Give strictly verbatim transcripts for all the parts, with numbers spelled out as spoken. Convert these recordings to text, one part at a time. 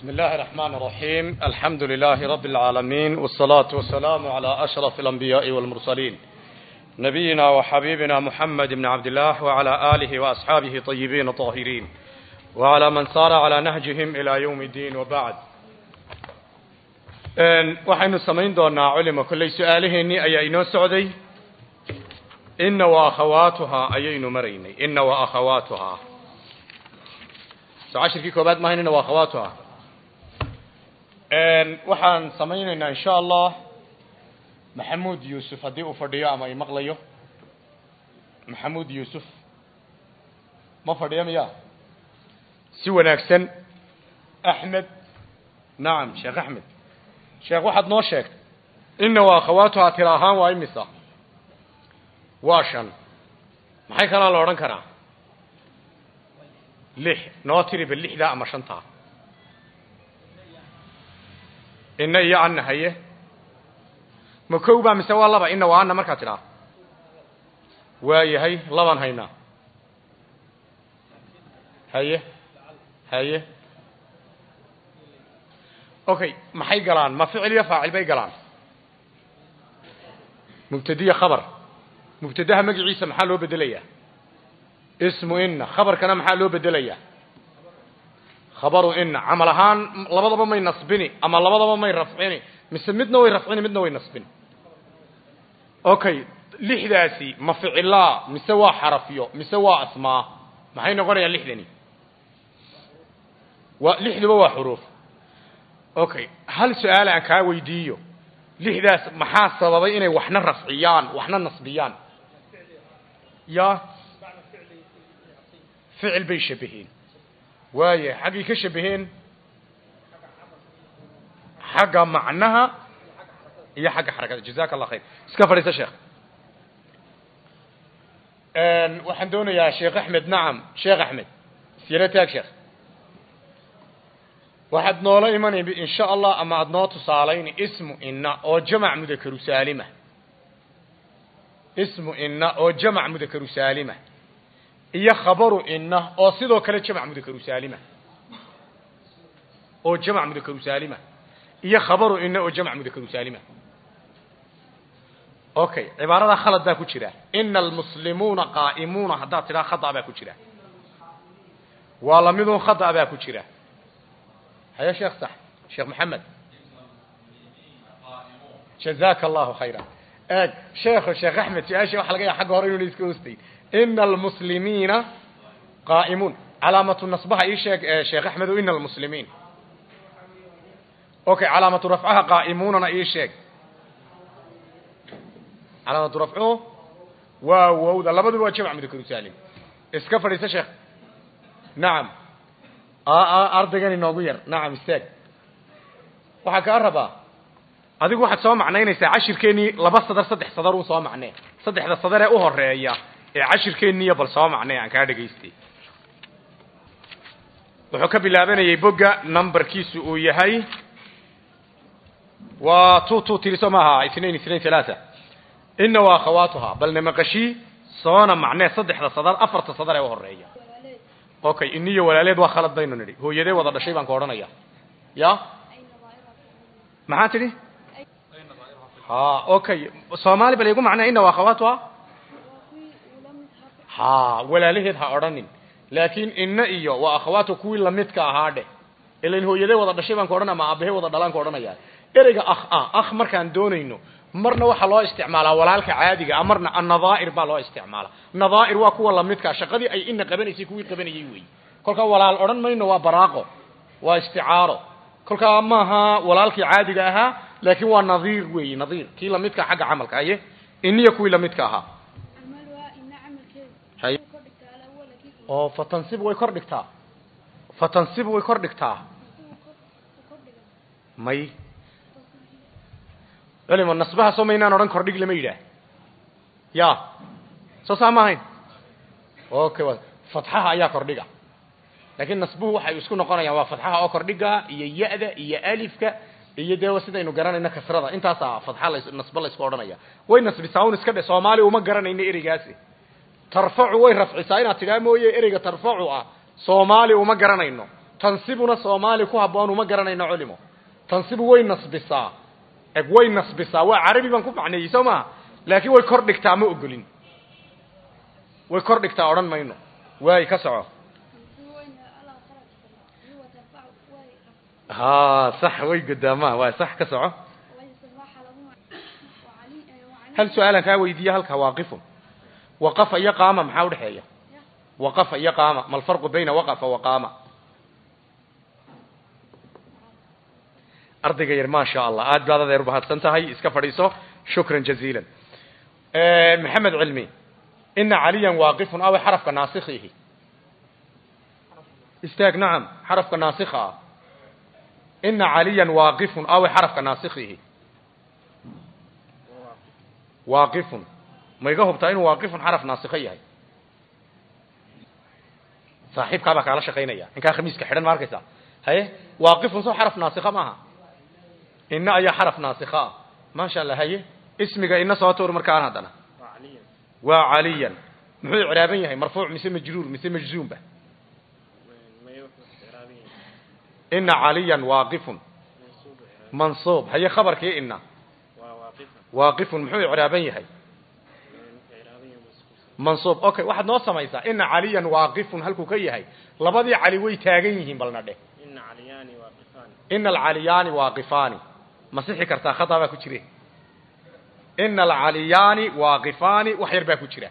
بسم الله الرحمن الرحيم. الحمد لله رب العالمين، والصلاة والسلام على أشرف الأنبياء والمرسلين نبينا وحبيبنا محمد بن عبد الله وعلى آله وأصحابه طيبين طاهرين وعلى من سار على نهجهم إلى يوم الدين. وبعد waxaynu samayn doonaa culimo kullay su'aalaheennii ayaa inoo socday. inna wa akhawaatuhaa ayaynu maraynay. inna wa akhawaatuhaa socashirkii koobaad maahayn. inna wa akhawaatuhaa waxaan samaynaynaa insha allah maxamuud yuusuf haddii uu fadhiyo ama ay maqlayo. maxamuud yuusuf ma fadhiyo miya? si wanaagsan. axmed nacam sheekh axmed sheekh waxaad noo sheegtay inna wa akhawaatuhaa tira ahaan waa imisa? waa shan. maxay kalaa la odhan karaa? lix. noo tiriba lixdaa ama shantaa. inna iyo anna haye ma kow baa mise waa laba? inna waa anna markaa tidhaa waayahay labaan haynaa. haye haye okay maxay galaan? ma ficil iyo faacil bay galaan? mubtadiya khabar. mubtadaha magaciisa maxaa loo bedelayaa? ismu inna. khabarkana maxaa loo bedelayaa? khabaru inna. camal ahaan labadaba may nasbini ama labadaba may rafcini mise midna way rafcini midna way nasbini? okay lixdaasi ma ficilaa mise waa xarafyo mise waa asmaa? maxay noqonayaan lixdani? waa lixduba waa xuruuf. okay hal su-aal aan kaa weydiiyo. lixdaas maxaa sababay inay waxna rafciyaan waxna nasbiyaan? ya ficil bay shabaheen. waaye xaggay ka shabaheen? xagga macnaha iyo xagga xarakada. jazaaka allah khayr. iska fadhiisa sheekh. waxaan doonayaa sheekh axmed. nacam sheekh axmed siyaro taag sheekh. waxaad noola imanay insha allah ama aada noo tusaalayni ismu inna oo jamac mudakaru saalima. ismu inna oo jamac mudakaru saalima iyo khabaru inna oo sidoo kale jamac mudakaru saalima. oo jamac mudakaru saalima iyo khabaru inna oo jamac mudakaru saalima. okay cibaarada khalad baa ku jira. ina almuslimuuna qaa'imuuna haddaad tidhaa khada baa ku jira. waa lamidun khada baa ku jira. هيا شيخ صح. شيخ محمد جزاك الله خيرا. آه شيخ الشيخ أحمد يا شيخ حلقة حق هورين ونسكوستي. إن المسلمين قائمون. علامة نصبها إيه شيخ آه شيخ أحمد؟ وإن المسلمين. أوكي علامة رفعها قائمون أنا إيه شيخ؟ علامة رفعه واو واو ده لابد هو جمع مذكر سالم. اسكفر يا شيخ. نعم. aa ardaygan inoogu yar. nacam istaag. waxaa kaa rabaa adigu waxaad soo macnaynaysaa cashirkeennii laba sadar saddex sadar uu soo macnee. saddexda sadar ee u horeeya ee cashirkeenniiyo bal soo macnee aan kaa dhegaystay. wuxuu ka bilaabanayay bogga numberkiisu uu yahay waa two two tiri soo maaha ithnain ithnain thalaatha. inna wa akhawaatuhaa balna maqashii soona macnee saddexda sadar afarta sadar ee u horeeya. okay iniyo walaaleed waa khalad baynu nidhi. hooyadee wada dhashay baan ka odhanaya. ya maxaa tidhi? ha okay soomaali bal igu macnaa inna wa akhawaatuhaa. ha walaalaheed ha odhanin laakiin inna iyo wa akhawaatu kuwii lamidka ahaa dheh. ilan hooyadee wada dhashay baan ka odhanaya ama aabahee wada dhalaan ka odhanaya. ereyga akh ah akh markaan doonayno marna waxaa loo isticmaalaa walaalka caadiga ah, marna annadaa'ir baa loo isticmaalaa. nadaa'ir waa kuwa lamidka shaqadii ay inna qabanaysay kuwii qabanayay weey. kolkaa walaal odhan mayno waa baraaqo waa isticaaro. kolkaa maaha walaalkii caadiga ahaa laakiin waa nadiir weeye. nadiir kii lamidka xagga camalka aye iniya kuwii lamidka ahaa. oo fatansib way kor dhigtaa. fatansib way kor dhigtaa may علم النصبها سو مينان odhan kordhig lama yidhaah. ya soo saa maahayn. okay fatxaha ayaa kordhiga laakiin nasbuhu waxay isku noqonayaan waa fatxaha oo kordhiga iyo ya-da iyo alifka iyo dee sidaynu garanayna kasrada intaasaa fatxa la nasba la isku odhanaya. way nasbisaa un iska dhe. soomaali uma garanayna ereygaasi. tarfacu way rafcisaa inaad tidhaa mooye ereyga tarfacu ah soomaali uma garanayno. tansibuna soomaali ku haboon uma garanayno culimo tansibu way nasbisaa eg way nasbisaa waa carabi baan ku macneeyay sooma laakiin way kor dhigtaa ma ogolin way kor dhigtaa oran mayno way ka soco ها صح way قدامها way صح ka soco هل سؤالا ka weydiiya halka واقف وقف iyo qaama maxaa u dhaxeeya وقف iyo qaama mal farqu bayna waqaf wa qaama ardayga yar ma sha Allah aad baad adeer bahadsan tahay iska fadhiiso shukran jaziilan ee maxamed cilmi inna aliyan waqifun aw harafka nasikhihi istaag naam harafka nasikha inna aliyan waqifun aw harafka nasikhihi واقف ما يجاوبtaa inuu واقف حرف ناسخ yahay saaxiibka baa kala shaqeynaya in ka khamiiska xiran markaysa haye واقف soo حرف ناسخ maaha inna ay حرف ناسخ ma sha Allah haye ismiga inna soo toor markaan hadana wa aliyan muxuu iraaban yahay marfuuc mise majruur mise majzuum ba inna aliyan واقف منصوب haye khabarkii inna واقف محو عرابن يحي منصوب اوكي واحد نو سميسا ان عليا واقف هلكو كيحي لبدي علي way taagan yihiin balna dheh in aliyani waqifan in aliyani waqifan ma sixi kartaa khata ba ku jire in aliyani waqifan wax yar ba ku jira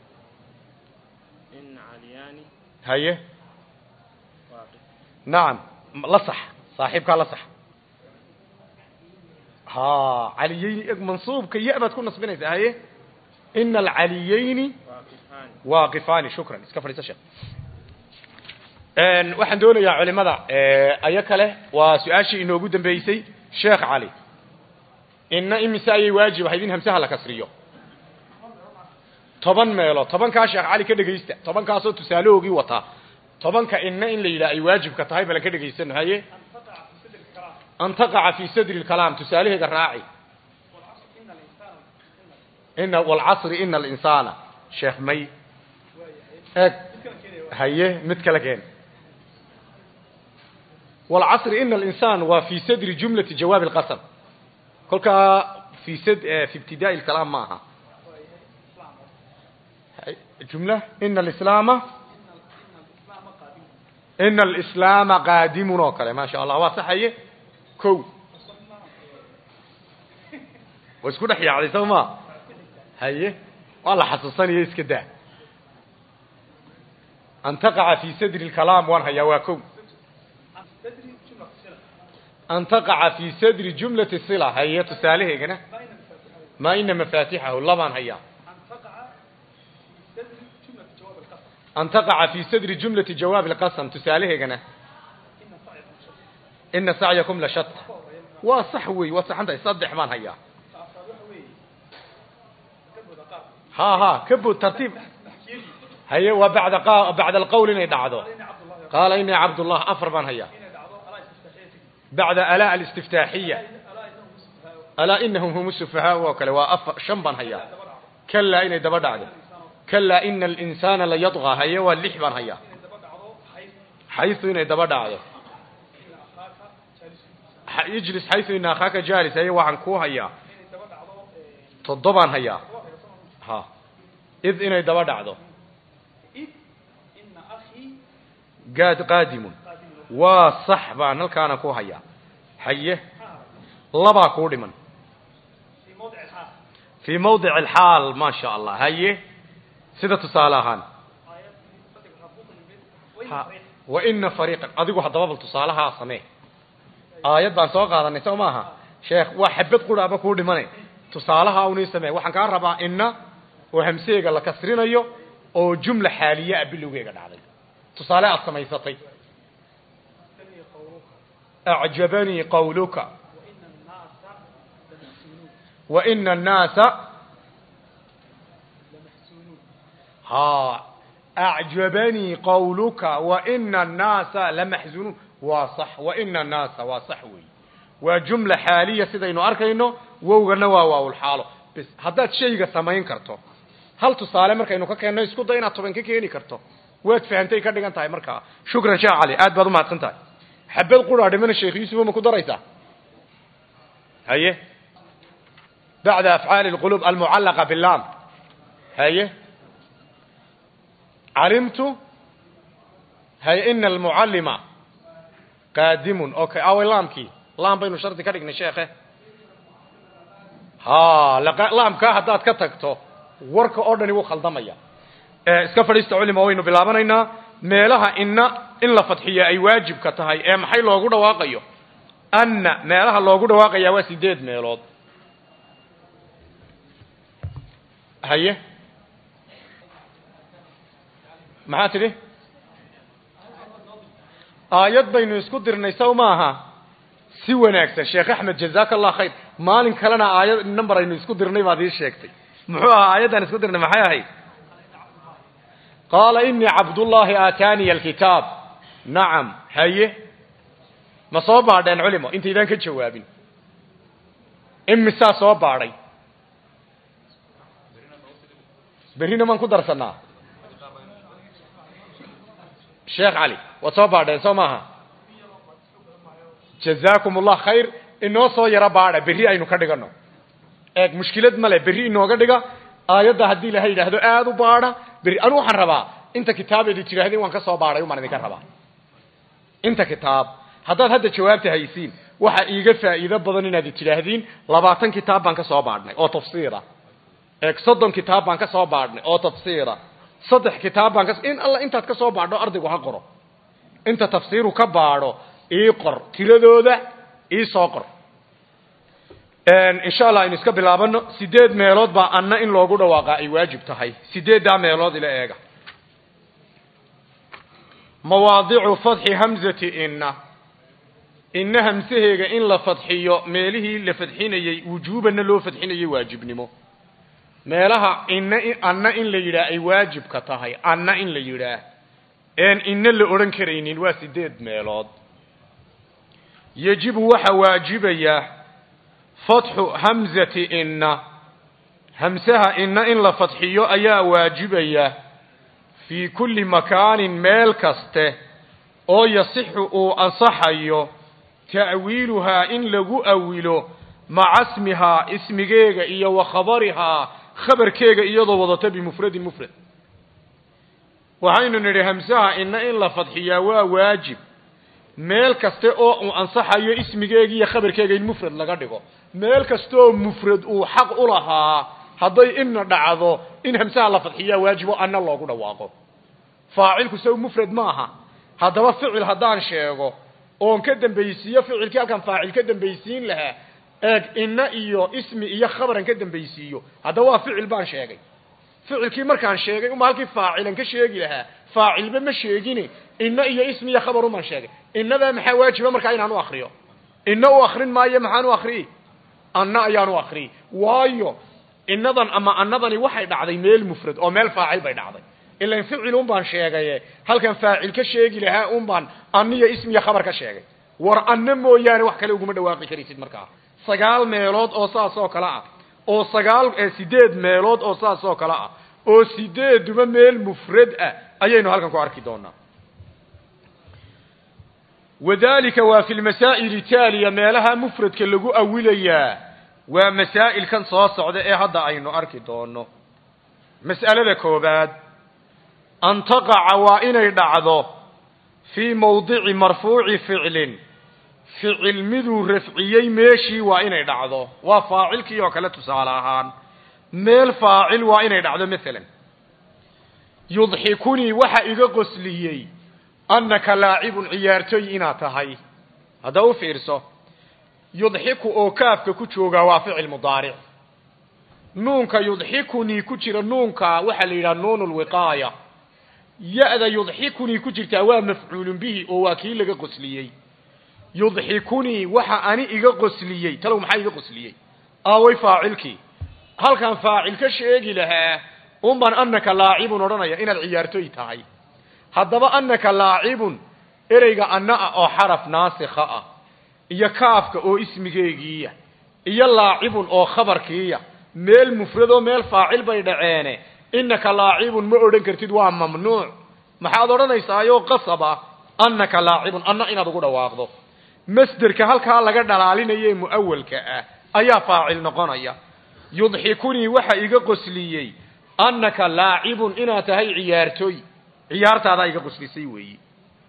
in aliyani haye waqif naam la sax saaxiibka la sax ها عليين منصوب كي يأبد كل نصبين هاي إن العليين واقفان واقفان شكرا اسكفر يسشق ان waxaan doonayaa culimada ee aya kale waa su'aashi inoogu dambeysay sheekh Ali inna imisa ay waajib haydin hamsaha la kasriyo toban meelo toban ka sheekh Ali ka dhageysta toban ka soo tusaaloogi wata toban ka inna in la yiraahdo ay waajib ka tahay bal ka dhageysano haye أن تقع في صدر الكلام تساليه الراعي إن والعصر إن الإنسان شيخ مي هيه متكلكين والعصر إن الإنسان وفي صدر جملة جواب القسم كل في صد في ابتداء الكلام معها جملة إن الإسلام إن الإسلام قادم نوكله ما شاء الله واصحيه كو واسكو دحيا علي سوما هيه والله حسسني اسك ده ان تقع في صدر الكلام وان هيا واكو ان تقع في صدر جملة الصلة هي تساليه هنا ما ان مفاتيحه لبان هيا ان تقع في صدر جملة جواب القسم تساليه هنا إن سعيكم لشتى وصحوي وصح أنت يصدح من هيا ها ها كبوا الترتيب هيا وبعد قا بعد القول إني دعوه قال إني عبد الله أفر من هيا بعد ألاء الاستفتاحية ألا إنهم هم السفهاء وكلا وأف شنبا هيا كلا إني دبر دعوه كلا إن الإنسان لا يطغى هيا واللحبا هيا حيث إني دبر دعوه يجلس حيث إن أخاك جالس هي وعن كوه هيا تضبان هيا ها إذ إن يدبر دعضو إذ إن أخي قاد قادم وصحبا نلكان كوه هيا حيه لبا كودمن في موضع الحال في موضع الحال ما شاء الله هيه سيدة تصالحان وإن فريقا أذيقوا حضباب تصالحها صميه آيات بان soo qaadanay soo maaha sheekh waa xabad quraaba ku dhimanay tusaalaha uu neesmay waxaan ka rabaa inna oo hamseega la kasrinayo oo jumla xaaliya bilowgeega dhacday tusaale aad samaysatay a'jabani qawluka wa inna an-nasa ha a'jabani qawluka wa inna an-nasa lamahzunun واصح وإن الناس واصحوي وجملة حالية سيدينو أركينو ووغنا واو الحالة بس هذا شيء سمين كرتو هل تصالح مركا إنو كأنه يسكت دينا طبعا كيني كرتو waad fahamtay ka dhigan tahay markaa shukran sheekh cali aad baad u mahadsantahay xabad qura dhimana sheekh yuusuf ma ku daraysaa haye بعد أفعال القلوب المعلقة باللام هي علمت هي إن المعلم قادم أوكي أو اللام كي لام بينو شرط كاريكنا شيخه ها لقى لام كا هداد كتكتو ورك أوردني وخلدميا اسكا فريستو علم وينو بلابنينا ميلها إن إن لا فتحية أي واجب كتهي أم حي لوغو دواقيو أن ميلها لوغو دواقيا واسيديد ميلود هيه maxaa tiri aayad baynu isku dirnay sawmaaha si wanaagsan sheekh axmed jazakallahu khayr maalin kalena aayad number aynu isku dirnay baad ii sheegtay muxuu ahaa aayadan isku dirnay maxay ahayd qala inni abdullahi atani alkitab na'am haye ma soo baadheen culimo inta idan ka jawaabin imisa soo baadhay برينا من كدر سنة شيخ علي وصوبا ده سماها جزاكم الله خير إنه صو يرى بعده بري أي نكديكنا إيه مشكلة ماله بري إنه كديكا آيات ده هدي له هي ده هذا آيات بعده بري أنو حنربا أنت كتاب اللي تجري هذي وانك صوبا بعده يوم أنا نكربا أنت كتاب هذا هذا جواب تهيسين وحقيقة فإذا بدنا ندي تجري هذين لبعضن كتاب بانك صوبا بعده أو تفسيره اك صدن كتاب بان ka soo baadhnay oo tafsiira saddex kitaab baan ka in alla intaad ka soo baadho ardaygu ha qoro inta tafsiiru ka baadho ii qor tiradooda ii soo qor een insha Allah in iska bilaabano sideed meelood baa anna in loogu dhawaaqa ay waajib tahay sideeda meelood ila eega mawaadi'u fathi hamzati inna inna hamsaheega in la fadhiyo meelihi la fadhinayay wujuubana loo fadhinayay waajibnimo meelaha inna anna in la yiraahdo ay waajib ka tahay anna in la yiraahdo een inna la oran kareynin waa sideed meelood yajibu waxa waajibaya fathu hamzati inna hamsaha inna in la fadhiyo ayaa waajibaya fi kulli makaanin meel kaste oo yasixu oo ansaxayo ta'wiiluha in lagu awilo ma'a ismiha ismigeega iyo wa khabariha khabarkeega iyadoo wadata bi mufrad mufrad waxaynu niri hamsaha inna in la fadhiyaa waa waajib meel kaste oo uu ansaxayo ismigeega iyo khabarkeega in mufrad laga dhigo meel kaste oo mufrad uu xaq u lahaa haday inna dhacdo in hamsaha la fadhiyaa waajib oo anna loogu dhawaaqo faa'ilku soo mufrad maaha hadaba ficil hadaan sheego oo ka dambaysiyo ficilkii halkan faa'il ka dambaysiin lahaa eeg inna iyo ismi iyo khabaran ka dambaysiyo hada waa ficil baan sheegay ficilkii markaan sheegay uma halkii faacilan ka sheegi lahaa faacilba ma sheegine inna iyo ismi iyo khabaru man sheegay innada maxaa waajiba markaa inaan u akhriyo inna u akhrin maayo maxaan u akhri anna ayaan u akhri waayo innadan ama annadani waxay dhacday meel mufrad oo meel faacil bay dhacday ilaa ficil un baan sheegay halkan faacil ka sheegi lahaa un baan anniyo ismi iyo khabar ka sheegay war anna mooyaane wax kale ugu ma dhawaaqi karisid markaa sagaal meelood oo saas oo kala ah oo sagaal ee sideed meelood oo saas oo kala ah oo sideeduma meel mufrad ah ayaynu halkan ku arki doonaa wadaalika waa fil masaa'il taaliya meelaha mufradka lagu awilaya waa masaa'il kan soo socda ee hadda aynu arki doono mas'alada koobaad an taqa'a wa inay dhacdo fi mawdi'i marfuu'i fi'lin ficil miduu rafciyay meeshii waa inay dhacdo waa faacilkii oo kale tusaale ahaan meel faacil waa inay dhacdo midalan yudhikuni waxa iga qosliyay annaka laa'ibun ciyaartoy ina tahay hada u fiirso yudhiku oo kaafka ku jooga waa ficil mudaaric nuunka yudhikuni ku jira nuunka waxa la yiraahdaa nuunul wiqaaya ya'da yudhikuni ku jirta waa mafcuulun bihi oo waa kii laga qosliyay yudhikuni waxa ani iga qosliyay talow maxay iga qosliyay aaway faacilki halkan faacil ka sheegi lahaa umban annaka laa'ibun oranaya inaad ciyaartoy tahay hadaba annaka laa'ibun ereyga anna oo xaraf naasikha ah iyo kaafka oo ismigeegiya iyo laa'ibun oo khabarkiya meel mufrad oo meel faacil bay dhaceene innaka laa'ibun ma oran kartid waa mamnuuc maxaad odhanaysaayoo qasaba annaka laacibun anna inaad ugu dhawaaqdo masderka halkaa laga dhalaalinaye mu'awalka ah ayaa faacil noqonaya yudxikunii waxa iga qosliyey annaka laacibun inaad tahay ciyaartooy ciyaartaadaa iga qoslisay weeyi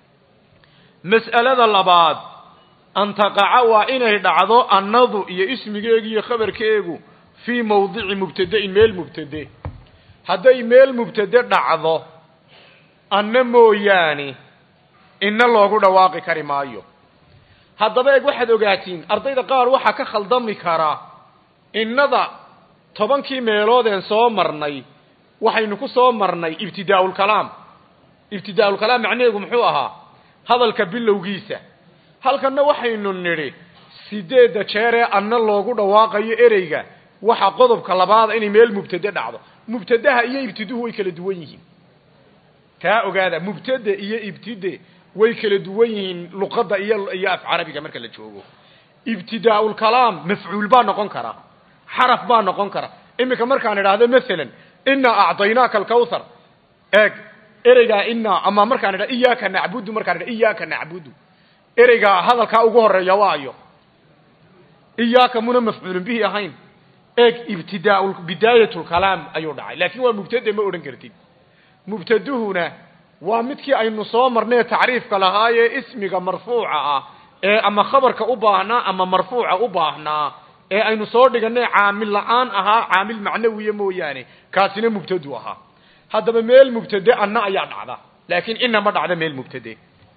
mas'alada labaad an taqaca waa inay dhacdo annadu iyo ismigeegu iyo khabarkeegu fii mawdici mubtada'in meel mubtade hadday meel mubtade dhacdo anna mooyaane inna loogu dhawaaqi kari maayo haddaba eeg waxaad ogaatiin ardayda qaar waxaa ka khaldami karaa innada tobankii meeloodeen soo marnay waxaynu ku soo marnay ibtidaa'ulkalaam ibtidaa'ulkalaam macnaheegu muxuu ahaa hadalka bilowgiisa halkanna waxaynu nidhi sideedda jeeree anna loogu dhawaaqayo ereyga waxa qodobka labaada inay meel mubtade dhacdo mubtadaha iyo ibtiduhu way kala duwan yihiin taa ogaada mubtade iyo ibtide way kala duwan yihiin luqadda iyo iyo af carabiga marka la joogo ibtidaa'ul kalaam mafcuul baa noqon kara xaraf baa noqon kara imika markaan idhaahdo maalan inna a'taynaaka al-kawthar eeg ereyga inna ama markaan idhaahdo iyyaka na'budu markaan idhaahdo iyyaka na'budu ereyga hadalka ugu horeeya waayo iyyaka muna mafcuulun bihi ahayn eeg ibtidaa'ul bidaayatul kalaam ayuu dhacay laakiin waa mubtade ma oran kartid mubtaduhuna waa midkii aynu soo marnay tacriifka lahaayee ismiga marfuuca ah ee ama khabarka u baahnaa ama marfuuca u baahnaa ee aynu soo dhiganay caamil la'aan ahaa caamil macnawiye mooyaane kaasina mubtadu ahaa haddaba meel mubtade anna ayaa dhacda laakiin inna ma dhacda meel mubtade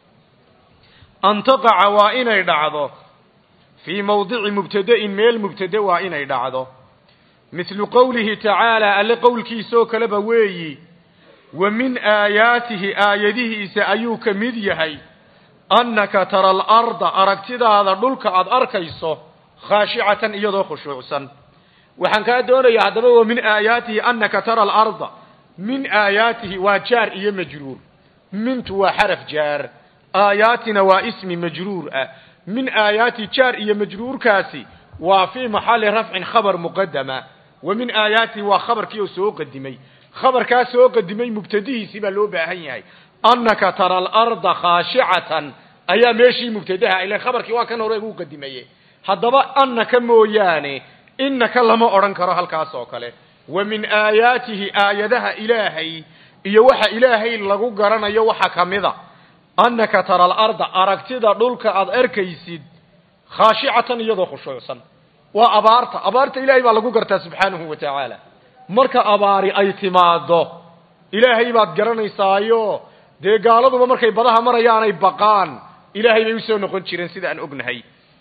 an taqaca waa inay dhacdo fii mawdici mubtada'in meel mubtade waa inay dhacdo mithlu qowlihi tacaala alle qowlkiisoo kaleba weeyi wa min aayaatihi aayadihiisa ayuu ka mid yahay annaka tara alarda aragtidaada dhulka aad arkayso khaashicatan iyadoo khushuucsan waxaan kaa doonayaa haddaba wa min aayaatihi annaka tara alarda min aayaatihi waa jaar iyo majruur mintu waa xaraf jaar aayaatina waa ismi majruur ah min aayaati jaar iyo majruurkaasi waa fii maxalli rafcin khabar muqadama wa min aayaatihi waa khabarkii oo soo qadimay khabarkaa soo qadimay mubtadihiisii baa loo baahan yahay annaka tara alarda khaashicatan ayaa meeshii mubtadaha ila khabarkii waa kan hore ugu qadimaye haddaba annaka mooyaane innaka lama odhan karo halkaas oo kale wa min aayaatihi aayadaha ilaahay iyo waxa ilaahay lagu garanayo waxa ka mida annaka tara alarda aragtida dhulka aad arkaysid khaashicatan iyadoo khushuucsan waa abaarta abaarta ilaahay baa lagu gartaa subxaanahu wa tacaala marka abaari ay timaado ilaahay baad garanaysaayo dee gaaladuba markay badaha marayaanay baqaan ilaahay bay u soo noqon jireen sida aan ognahay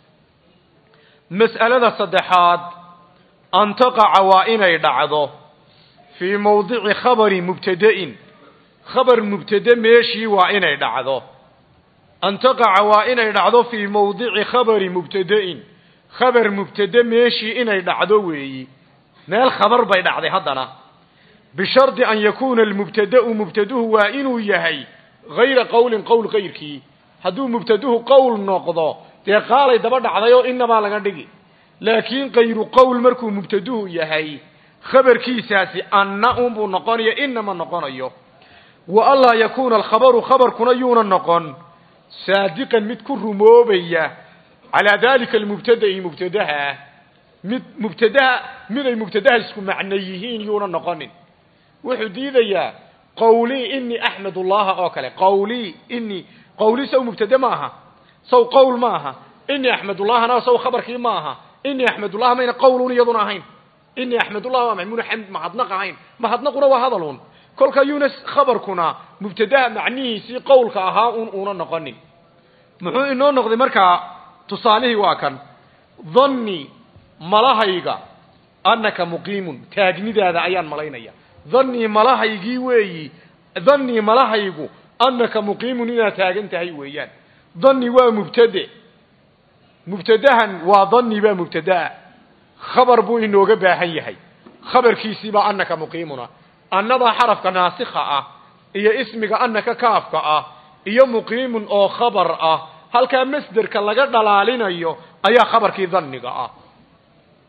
mas'alada saddexaad an taqaca waa inay dhacdo fii mawdici khabari mubtada'in khabar mubtade meeshii waa inay dhacdo an taqaca waa inay dhacdo fii mawdici khabari mubtada'in khabar mubtade meeshii inay dhacdo weeyi meel khabar bay dhacday haddana bishardi an yakuuna almubtada'u mubtaduhu waa inuu yahay hayra qowlin qowl kayrkii hadduu mubtaduhu qowl noqdo dee qaalay daba dhacdayoo inabaa laga dhigi laakiin kayru qowl markuu mubtaduhu yahay khabarkiisaasi anna unbuu noqonayo inama noqonayo wa anlaa yakuuna alkhabaru khabarkuna yuuna noqon saadiqan mid ku rumoobaya calaa dalika almubtada'i mubtadaha mid mubtadaha miday mubtadaha isku macno yihiin yuuna noqonin wuxuu diidayaa qawlii inii axmedullaha oo kale qawlii inii qawlii saw mubtada maaha saw qowl maaha inii axmedullahana saw khabarkii maaha inii axmedullah mayna qowlun iyaduna ahayn inii axmedullah waa mamnuun xamd mahadnaq ahayn mahadnaquna waa hadalun kolka yunas khabarkuna mubtadaha macnihiisii qowlka ahaa un una noqonin muxuu inoo noqday markaa tusaalihii waa kan dhanni malahayga annaka muqiimun taagnidaada ayaan malaynaya dhannii malahaygii weeyi dhannii malahaygu annaka muqiimun inaad taagan tahay weeyaan dhanni waa mubtade mubtadahan waa dhanni baa mubtadaa khabar buu inooga baahan yahay khabarkiisii baa annaka muqiimuna annadaa xarafka naasikha ah iyo ismiga annaka kaafka ah iyo muqiimun oo khabar ah halkaa masderka laga dhalaalinayo ayaa khabarkii dhanniga ah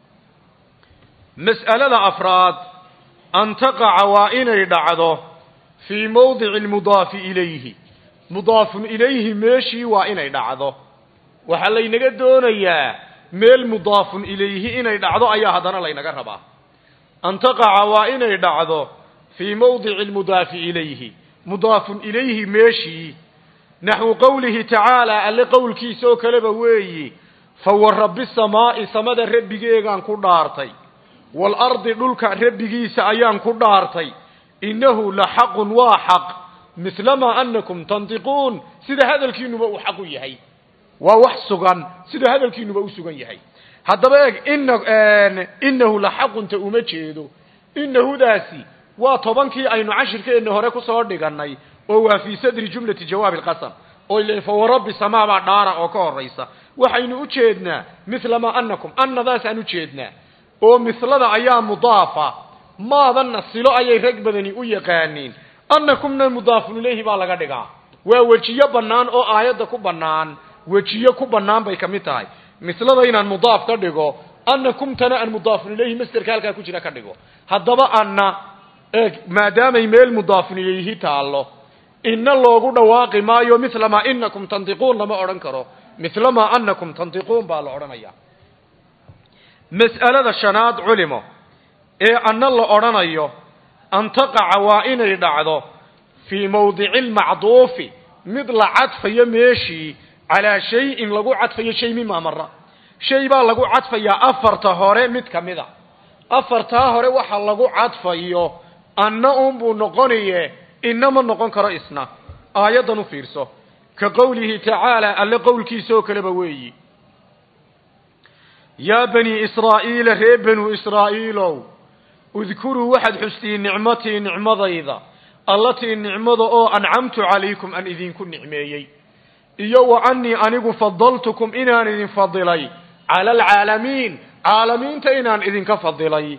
mas'alada afraad an taqaca waa inay dhacdo في موضع المضاف إليه مضاف إليه ماشي وإن يدعضه وحلي نقدون إياه ميل مضاف إليه إن يدعضه أيها هدنا لي نقربه أن تقع وإن يدعضه في موضع المضاف إليه مضاف إليه ماشي نحو قوله تعالى اللي قول كيسو كلبوي فهو رب السماء سمد ربيغان كدارتي والأرض دلك ربيغيس أيان كدارتي إنه لحق وحق مثلما أنكم تنطقون سيدا هذا الكينو حق يحي ووحسغان سيدا هذا الكينو سغان يحي هذا بقى إن إنه لحق تأمجيدو إنه داسي وطبنكي أين عشر كأنه هركو صور ديغاناي وهو في صدر جملة جواب القسم وإلا فهو رب السماء بعد دارا وكور رئيسا وحين أجيدنا مثلما أنكم أن ذا سنجيدنا ومثل ذا أيام مضافة ما ظن الصلاة أي رقبذني أيقانين أنكم المضاف إليه بالغا دغا ووجيه بنان او آيات ku banaan wajiye ku banaan bay kamitahay mislada inaan mudaaf ka dhigo annakum tana an mudaaf ilayhi masdarka halka ku jira ka dhigo hadaba anna maadaama email mudaaf ilayhi taalo inna loogu dhawaaqi maayo mislama innakum tantiqun lama oran karo mislama annakum tantiqun baa la oranaya mas'alada shanaad culimo ee anna la oranayo أن تقع وإن يدعضه في موضع المعطوف مثل عطف يمشي على شيء لقو عطف شيء مما مرة شيء با لقو عطف يا أفرته مت كمذا أفرته وحا لقو عطف يو أنهم بنقنية إنما نقن كرئيسنا آيات نفيرسه كقوله تعالى اللي قول كيسو كلبوي يا بني إسرائيل ريب بنو إسرائيل اذكروا واحد حستي نعمتي نعمة إذا التي النعمة أو أنعمت عليكم أن إذن كن نعميي إيو أني أنيق فضلتكم إنان إذن فضلي على العالمين عالمين تإنان إذن كفضلي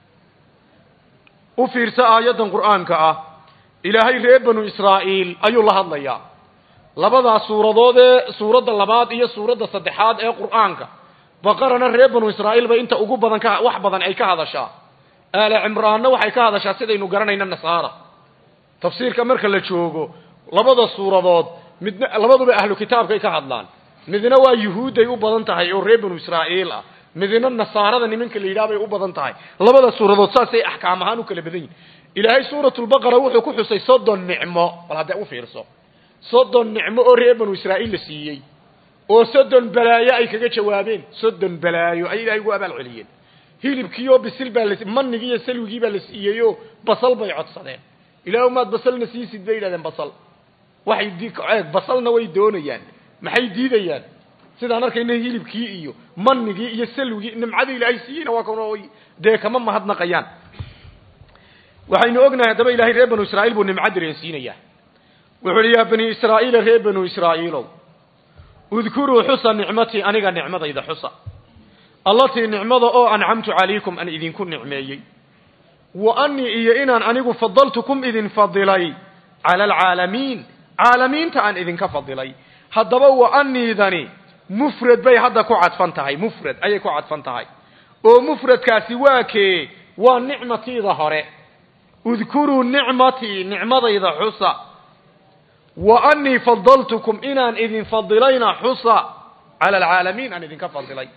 وفيرس آيات القرآن كأه إلهي ريب بنو إسرائيل أي الله الله لبدا سورة دودة سورة اللباد إيا سورة الصدحات إيا قرآن كأه بقرنا ريب بنو إسرائيل بإنت أقوب بدن كأه أي كهذا شاء آل عمران waxay ka hadashaa sidaynu garanayna nasaara tafsiirka marka la joogo labada suuradood mid labaduba ahlu kitaabka ka hadlaan midna waa yahuuday u badan tahay oo reer banu israa'iil ah midna nasaarada nimanka la yiraahdo u badan tahay labada suuradood saasay ahkaam ahaan u kala badan yihiin ilaahay suuratul baqara wuxuu ku xusay soddon nicmo wal hada u fiirso soddon nicmo oo reer banu israa'iil la siiyay oo soddon balaayo ay kaga jawaabeen soddon balaayo ay ilaahay ugu abaal celiyeen hilibkiyo bisil baa la manigiyo salwigi baa la siiyeeyo basal bay codsadeen ilaahu maad basalna siisid bay yiraahdeen basal waxay diiqaad basalna way doonayaan maxay diidayaan sidaan arkayna hilibkii iyo manigii iyo salwigi nimcada ilaahay siiyeen waa koonoo de kama mahadnaqayaan waxaynu ognahay daba ilaahay reer banu israa'iil buu nimcad dareensiinaya wuxuu yaa bani israa'iil reer banu israa'iil udkuru xusa nicmati aniga nicmadayda xusa التي نعمة أو أنعمت عليكم أن إذن كن نعميي وأني إيا إنان أنيقو فضلتكم إذن فضلي على العالمين عالمين تأن إذن كفضلي هدبا وأني إذني مفرد بي هدا كو عدفانتهاي مفرد أي كو عدفانتهاي ومفرد كاسواكي ونعمتي ظهري اذكروا نعمتي نعمة إذا حصى وأني فضلتكم إنان إذن فضلينا حصى على العالمين أن إذن كفضلي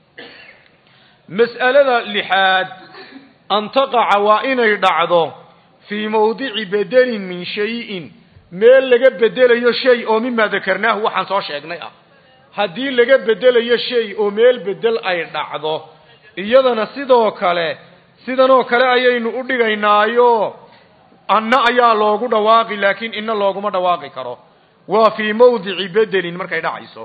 مسألة لحاد أن تقع وإن يدعضه في موضع بدل من شيء ميل لقى بدل يشيء أو مما ذكرناه وحن صوش يقنئه هدين لقى بدل يشيء أو ميل بدل أي دعضه إيضا سيدو كالي سيدانو كالي أيين أدقينايو أن أيا لوغو دواقي لكن إن لوغو ما دواقي كرو وفي موضع بدل مركا يدعيسو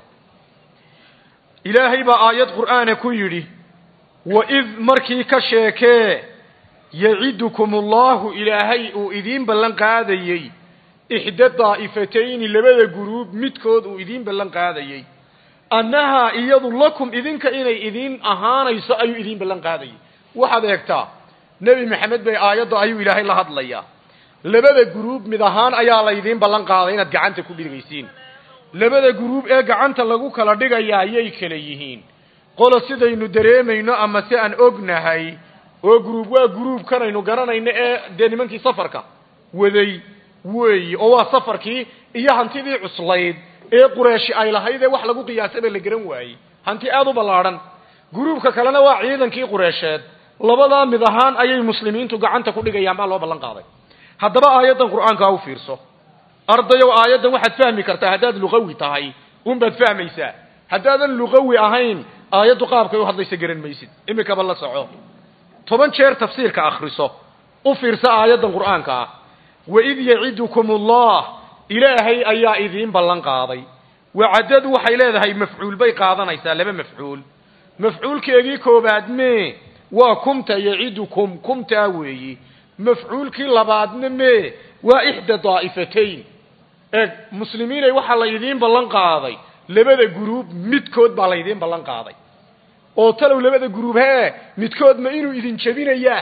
إلهي بآيات قرآن كيري وإذ مركي كشيكي يعدكم الله إلهي وإذين بلن قاديي إحدى الطائفتين لبدا قروب متكود وإذين بلن قاديي أنها إيض لكم إذين كإني إذين أهانا يسأيو إذين بلن قاديي واحد يكتا نبي محمد بي آيات أيو إلهي الله هدليا لبدا قروب مدهان أيا الله إذين بلن قاديين أدقعنت كبير غيسين لبدا قروب إيه قعنت لغو كلا ديغا يايي كليهين قول سيدaynu dareemayno ama si aan ognahay oo group waa group kanaynu garanayno ee de nimankii safarka waday weey oo waa safarkii iyo hantidii cuslayd ee quraysh ay lahayd wax lagu qiyaasay la garan waayay hanti aad u balaaran gruubka kalena waa ciidankii quraysheed labada mid ahaan ayay muslimiintu gacanta ku dhigayaan baa loo ballan qaaday haddaba aayadan quraanka u fiirso ardayo aayadan waxaad fahmi kartaa hadaad luqawi tahay um baad fahmaysaa hadaadan luqawi ahayn aayadu qaabka u hadlaysa garan maysid imika bal la soco toban jeer tafsiirka akhriso u fiirso aayadan quraanka wa id ya'idukumullah ilaahay ayaa idin ballan qaaday wacadad waxay leedahay mafcuul bay qaadanaysaa laba mafcuul mafcuulkeedii koobaad mee waa kumta ya'idukum kumta weeyi mafcuulkii labaadna mee waa ihda daa'ifatayn ee muslimiinay waxa la idin ballan qaaday labada group midkood baa la idin ballan qaaday oo talow labada group he midkood ma inuu idin jabinayaa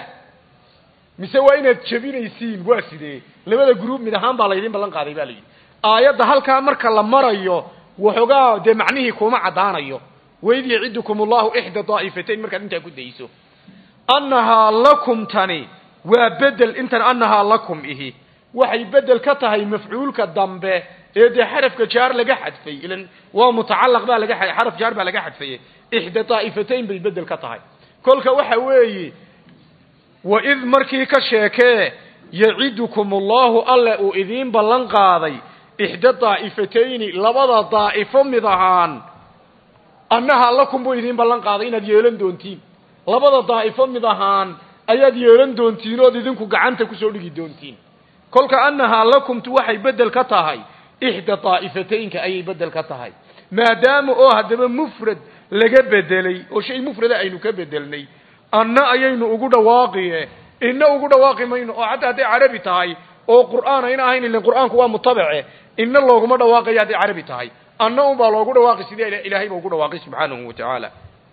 mise waa inaad jabinaysiin waa sidee labada group mid ahaan baa la idin ballan qaaday baa leeyahay aayada halka marka la marayo waxogaa de macnihi kuma cadaanayo weyd ya'idukumullahu ihda daa'ifatayn marka inta ku dayso annaha lakum tani waa bedel intan annaha lakum ihi waxay bedel ka tahay mafcuulka dambe ee de xarafka jaar laga xadfay ilan waa mutacallaq baa laga xaraf jaar baa laga xadfay ihda daa'ifatayn bay bedel ka tahay kolka waxa weeyi wa id markii ka sheekee ya'idukumullahu alla uu idin ballan qaaday ihda daa'ifatayn labada daa'ifo mid ahaan annaha lakum buu idin ballan qaaday inaad yeelan doontiin labada daa'ifo mid ahaan ayaad yeelan doontiin oo idinku gacanta ku soo dhigi doontiin kolka annaha lakum tu waxay bedel ka tahay ihda daa'ifataynka ayay bedel ka tahay maadaama oo hadaba mufrad laga bedelay oo shay mufrad aynu ka bedelnay anna ayaynu ugu dhawaaqiyee inna ugu dhawaaqi mayno oo hadda haday carabi tahay oo qur'aan ayna ahayn ilaa qur'aanku waa mutabace inna looguma dhawaaqay haday carabi tahay anna un baa loogu dhawaaqi sidii ilaahay baa ugu dhawaaqay subhanahu wa ta'ala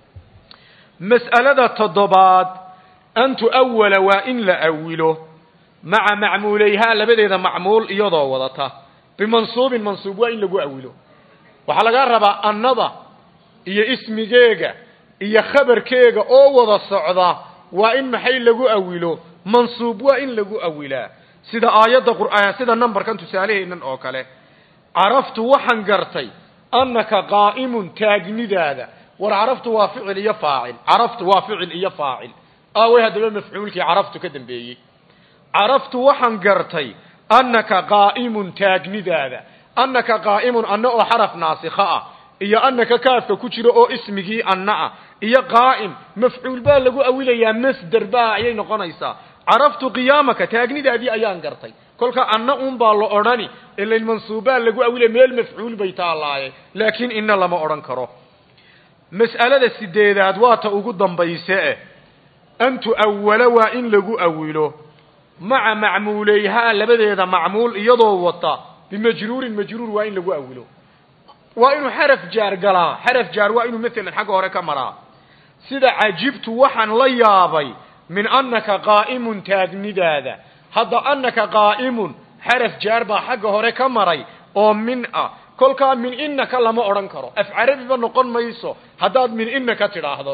mas'alada toddobaad antu awwala wa in la awilo ma'a ma'muulayha labadeeda ma'muul iyadoo wadata bimansuubin mansuub waa in lagu awilo waxa laga rabaa annada iyo ismigeega iyo khabarkeega oo wada socda waa in maxay lagu awilo mansuub waa in lagu awilaa sida aayada qur'aan sida numberkan tusaaleheenan oo kale araftu waxan gartay annaka qaa'imun taagnidaada war araftu waa ficil iyo faa'il araftu waa ficil iyo faa'il aaway hadaba mafcuulkii araftu ka dambeeyay araftu waxan gartay annaka qaa'imun taagnidaada annaka qaa'imun anna oo xaraf naasikha ah iyo annaka kaafka ku jiro oo ismigii anna ah iyo qaa'im mafcuul baa lagu awilayaa masdar baa ayay noqonaysaa araftu qiyaamaka taagnidaadii ayaan gartay kolka anna un baa la orani ilaa mansuuba lagu awilay meel mafcuul bay taalaaye laakiin inna lama oran karo mas'alada sideedaad waa ta ugu dambayse antu awwala waa in lagu awilo ma'a ma'muulayha labadeeda ma'muul iyadoo wata bimajruurin majruur waa in lagu awilo waa inuu xaraf jaar galaa xaraf jaar waa inuu midna xagga hore ka maraa sida ajibtu waxaan la yaabay min annaka qaa'imun taagnidaada hadda annaka qaa'imun xaraf jaar baa xagga hore ka maray oo min ah kolka min innaka lama oran karo af carabi ba noqon mayso hadaad min innaka tiraahdo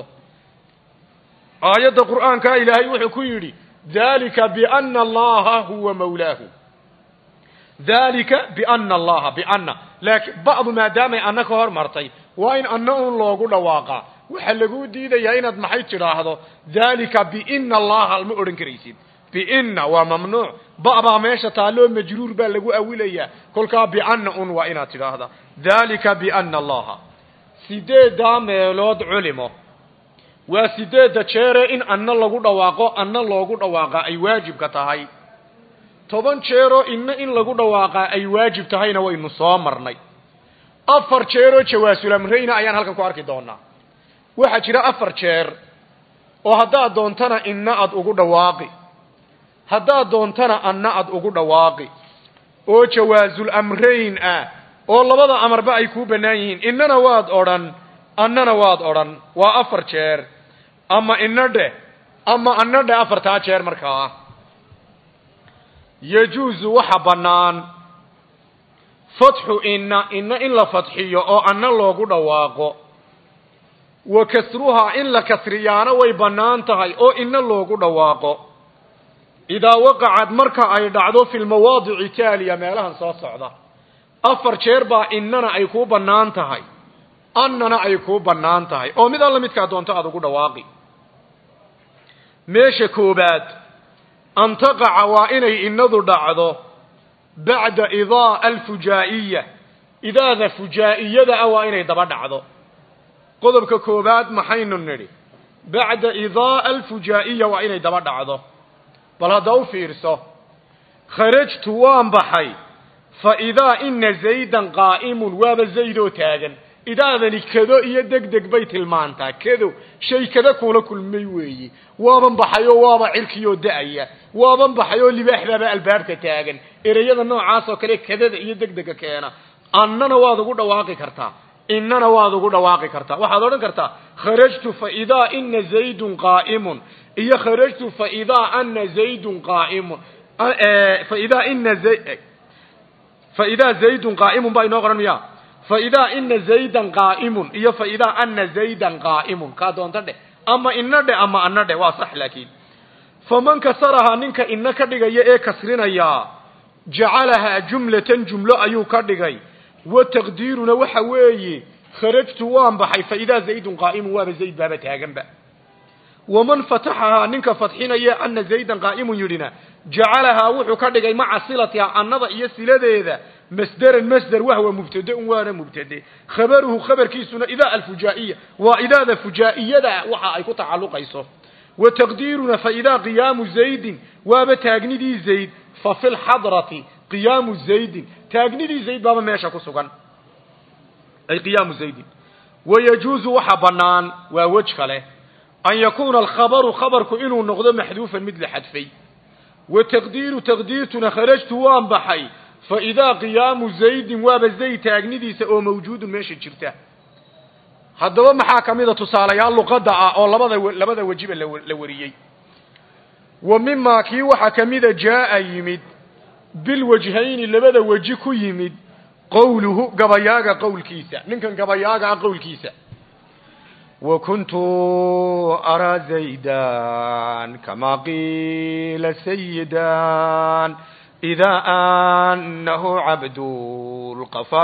aayada quraanka ilaahay wuxuu ku yiri dalika bi anna allaha huwa mawlaahu dalika bi anna allaha bi anna laakin ba'd ma daama annaka hor martay waa in anna un loogu dhawaaqa waxa lagu diidayaa inaad maxay tiraahdo dalika bi inna allaha ma oran karaysid bi inna wa mamnuuc ba'ba meesha taalo majruur baa lagu awilaya kolka bi anna un waa inaad tiraahdo dalika bi anna allaha sideeda meelood culimo waa sideeda jeer in anna lagu dhawaaqo anna loogu dhawaaqa ay waajib ka tahay toban jeero inna in lagu dhawaaqa ay waajib tahayna waynu soo marnay afar jeero jawaasul amrayna ayaan halkan ku arki doonaa waxa jira afar jeer oo hadaa doontana inna aad ugu dhawaaqi hadaa doontana anna aad ugu dhawaaqi oo jawaasul amrayn ah oo labada amarba ay ku banaan yihiin innana waad oran annana waad oran waa afar jeer ama inna dhe ama anna dhe afarta jeer markaa yajuuzu waxa banaan fatxu inna inna in la fatxiyo oo anna loogu dhawaaqo وكسرها إن لكسريانا ويبنان تهي أو إن اللوغو دواقو idaa waqacad marka ay dhacdo fi lmawaadici taaliya meelahan soo socda afar jeer baa innana ay kuu bannaan tahay annana ay kuu bannaan tahay oo mid alla midkaa doonto aada ugu dhawaaqi meesha koobaad an taqaca waa inay innadu dhacdo bacda idaa alfujaa'iya idaada fujaa'iyada ah waa inay daba dhacdo qodobka koobaad maxaynu nidhi bacda idaa alfujaa'iya waa inay daba dhacdo bal hadda u fiirso kharajtu waan baxay fa idaa ina zaydan qaa'imun waaba zaydoo taagan idaadani kado iyo deg deg bay tilmaantaa kado shay kada kuula kulmay weeyi waaban baxayoo waaba cirkiyoo da-aya waaban baxayoo libaaxdaaba albaabka taagan ereyada noocaas oo kale kadada iyo deg dega keena annana waad ugu dhawaaqi kartaa innana waad ugu dhawaaqi kartaa waxaad odhan kartaa kharajtu fa idaa ina zaydun qaa'imun iyo kharajtu fa idaa ana zaydun qaa'imun fa idaa ina fa idaa zaydun qaa'imun baa inoo qoran miya fa idaa ina zaydan qaa'imun iyo fa idaa ana zaydan qaa'imun kaa doonta dheh ama ina dheh ama ana dheh waa sax laakiin faman kasarahaa ninka ina ka dhigaya ee kasrinayaa jacalahaa jumlatan jumlo ayuu ka dhigay wa taqdiiruna waxa weeye kharajtu waan baxay fa idaa zaydun qaa'imun waaba zayd baaba taaganba waman fataxahaa ninka fadxinaya ana zaydan qaa'imun yidhina jacalahaa wuxuu ka dhigay maca silatiha annada iyo siladeeda masderan masder wahwa mubtadaun waana mubtade khabaruhu khabarkiisuna idaa alfujaa'iya waa idaada fujaa'iyada waxa ay ku tacalluqayso wa taqdiiruna fa idaa qiyaamu zaydin waaba taagnidii zayd fa fi lxadrati qiyaamu zaydin taagnidii zayd baaba meesha ku sugan ay qiyaamu zaydin wayajuuzu waxa bannaan waa wej kale an yakuuna alkhabaru khabarku inuu noqdo maxduufan mid la xadfay wa taqdiiru taqdiirtuna kharajtu waan baxay fa idaa qiyaamu zaydin waaba zayd taagnidiisa oo mawjuudun meesha jirta haddaba maxaa ka mida tusaalayaal luqadda ah oo labada labada wejiba la wariyey wa mimaa kii waxaa ka mida jaa'a yimid bilwajhayni labada weji ku yimid qowluhu gabayaaga qowlkiisa ninkan gabayaaga ah qowlkiisa wa kuntu araa zaydan kamaa qiila sayidan idaa anahu cabdulqafa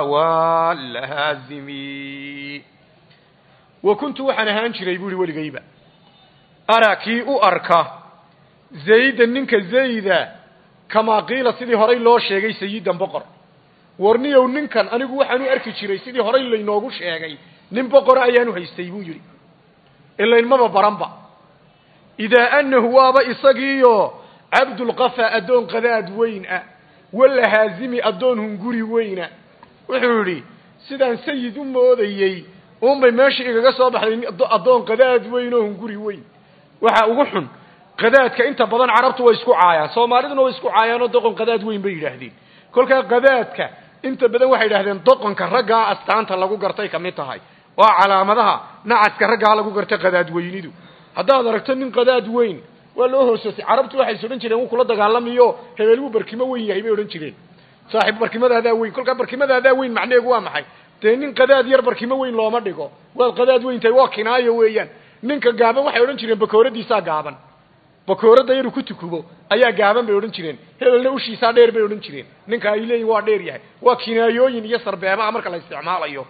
walahaazimi wa kuntu waxaan ahaan jiray buu ihi weligayba araa kii u arka zaydan ninka zayda kamaa qiila sidii horay loo sheegay sayidan boqor warniyow ninkan anigu waxaan u arki jiray sidii horay laynoogu sheegay nin boqora ayaanu haystay buu yidhi ilaynmaba baranba idaa anahu waaba isagiiyo cabdulqafa addoon qadaad weyn ah walahaazimi addoon hunguri weyna wuxuu yidhi sidaan sayid u moodayey uunbay meesha igaga soo baxday addoon qadaad weyn oo hunguri weyn waxa ugu xun qadaadka inta badan carabtu way isku caayaan soomaaliduna way isku caayaan oo doqon qadaad weyn bay yidhaahdeen kolkaa qadaadka inta badan waxay yidhahdeen doqonka raggaa astaanta lagu gartay ka mid tahay waa calaamadaha nacaska raggaa lagu gartay qadaad weynidu haddaad aragto nin qadaad weyn waa loo hoosasay carabtu waxay is odhan jireen wuu kula dagaalamiyo hebel wuu barkimo weyn yahay bay odhan jireen saaxiib barkimadaadaa weyn kolkaa barkimadaadaa weyn macneegu waa maxay dee nin qadaad yar barkimo weyn looma dhigo waad qadaad weyn tahay waa kinaayo weeyaan ninka gaaban waxay odhan jireen bakooradiisaa gaaban bakooradda yaru ku tukubo ayaa gaaban bay odhan jireen hebelna ushiisaa dheer bay odhan jireen ninka ay leeyihin waa dheer yahay waa kinaayooyin iyo sarbeebaha marka la isticmaalayo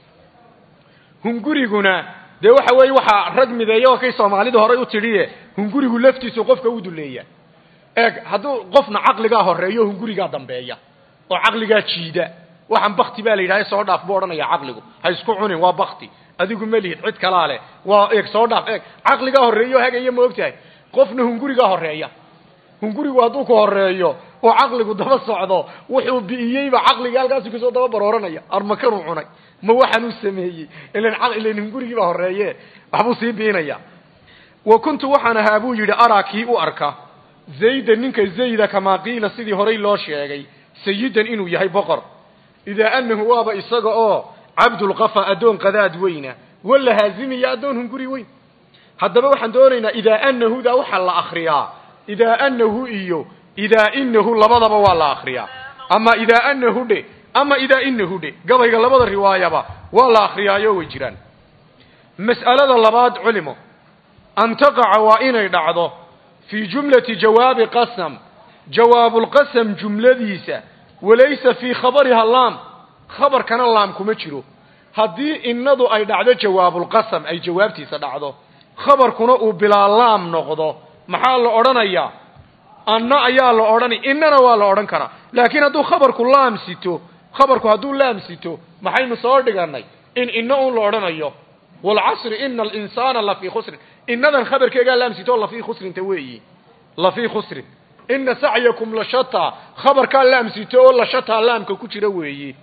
hunguriguna dee waxa weeye waxaa rag mideeya oo kay soomaalidu horay u tidhiye hungurigu laftiisu qofka u duleeya eeg hadduu qofna caqligaa horeeyo hungurigaa dambeeya oo caqligaa jiida waxaan bakti baa la yidhahda soo dhaaf buu odhanaya caqligu ha isku cunin waa bakti adigu ma lihid cid kalaa leh waa eeg soo dhaaf eeg caqligaa horeeyo hagaya ma ogtahay qofna hungurigaa horeeya hungurigu hadduu ku horeeyo oo caqligu daba socdo wuxuu bi'iyeyba caqliga halkaasi kusoo daba barooranaya armakanuu cunay ma waxaan u sameeyey ilan ilan hungurigiibaa horeeye waxbuu sii biinaya wa kuntu waxaan ahaa buu yidhi araa kii u arka zayda ninka zayda kamaa qiila sidii horay loo sheegay sayidan inuu yahay boqor idaa anahu waaba isaga oo cabdulqafa addoon qadaad weyna walahaazimiya addoon hunguri weyn haddaba waxaan doonaynaa idaa anahuda waxaa la akriyaa idaa anahu iyo idaa inahu labadaba waa la akriyaa ama idaa anahu dhe ama idaa inahu dhe gabayga labada riwaayaba waa la akriyaayo way jiraan mas'alada labaad culimo an taqaca waa inay dhacdo في جملة جواب قسم جواب القسم جملة ديسة وليس في خبرها اللام خبر كان اللام كمجره هذه إنضو أي دعده جواب القسم أي جوابتي سدعده خبر كنا بلا لام نقضه محل أورانيا أنا أيا لأوراني إننا ولا أوران كنا لكن هذا خبر كلام سيتو خبر كهذا لام سيتو محل نصور دعاني إن إنه لأورانيا والعصر إن الإنسان الله في خسر إن هذا الخبر كي قال لام سيتو الله في خسر توي الله في خسر إن سعيكم لشتى خبر كان لام سيتو الله شتى لام كوتشي وي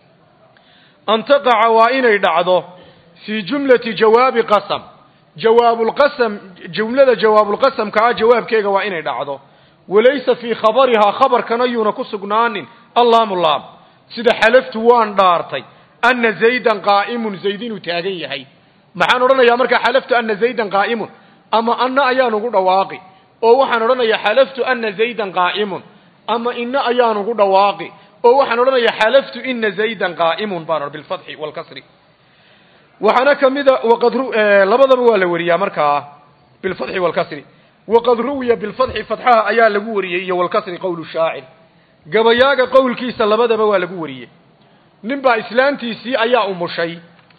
أن تقع وإن يدعده في جملة جواب قسم جواب القسم جملة جواب القسم كا جواب كيغا وإن يدعده وليس في خبرها خبر كنيون كسقنان اللام اللام سيدا حلفت وان دارتي أن زيدا قائم زيدين تاغي هي maxaan oranayaa marka xalaftu anna zaydan qaa'imun ama anna ayaan ugu dhawaaqi oo waxaan oranayaa xalaftu anna zaydan qaa'imun ama inna ayaan ugu dhawaaqi oo waxaan oranayaa xalaftu inna zaydan qaa'imun baan bil fathi wal kasri waxana kamida waqad labadaba waa la wariyaa marka bil fathi wal kasri waqad ruwiya bil fathi fathaha ayaa lagu wariyay iyo wal kasri qawlu shaa'ir gabayaaga qowlkiisa labadaba waa lagu wariyay ninba islaantiisi ayaa umushay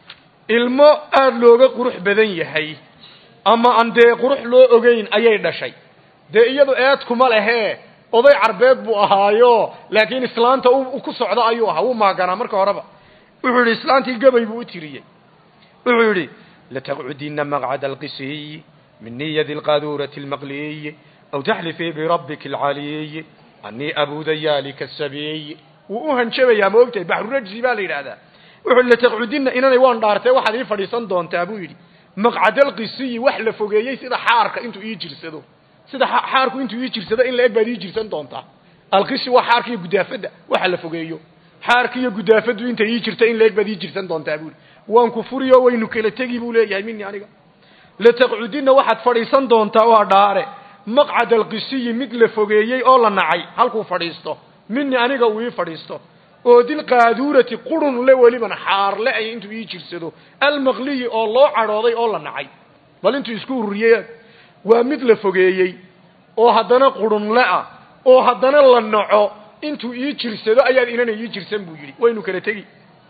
ilmo aad looga qurux badan yahay ama aan dee qurux loo ogeyn ayay dhashay dee iyadu eed kuma lehe oday carbeed buu ahaayo laakiin islaanta uu ku socdo ayuu ahaa uu maagana marka horeba wuxuu yiri islaantii gabay buu u tiriyay wuxuu yiri la taq'udina maq'ad al-qisiy min niyyati al-qadurati al-maqliy aw tahlifi bi rabbik al-aliy anni abu dayalika as-sabiy wuu hanjabaya ma ogtay bahru rajsi baa la yiraahdaa wuxuu la taq'udina inanay waan dhaartay waxaad ii fadhiisan doontaa buu yiri maq'ad al-qisiy wax la fogeeyay sida xaarka intuu ii jirsado sida xaarku intuu ii jirsado in la eebad ii jirsan doontaa al-qisi waa xaarkii gudaafada waxa la fogeeyo xaarkii gudaafadu inta ii jirta in la eebad ii jirsan doontaa buu waan ku furiyo waynu kala tagi buu leeyahay minni aniga la taq'udina waxaad fadhiisan doontaa waa dhaare maq'ad al-qisiy mid la fogeeyay oo la nacay halkuu fadhiisto minni aniga uu ii fadhiisto oo dil qaadurati qurun le waliban xaar le ay intuu ii jirsado al-maqli oo loo carooday oo la nacay bal intuu isku ururiyay waa mid la fogeeyay oo haddana qurun le ah oo haddana la naco intuu ii jirsado ayaad inana ii jirsan buu yiri waynu kala tagi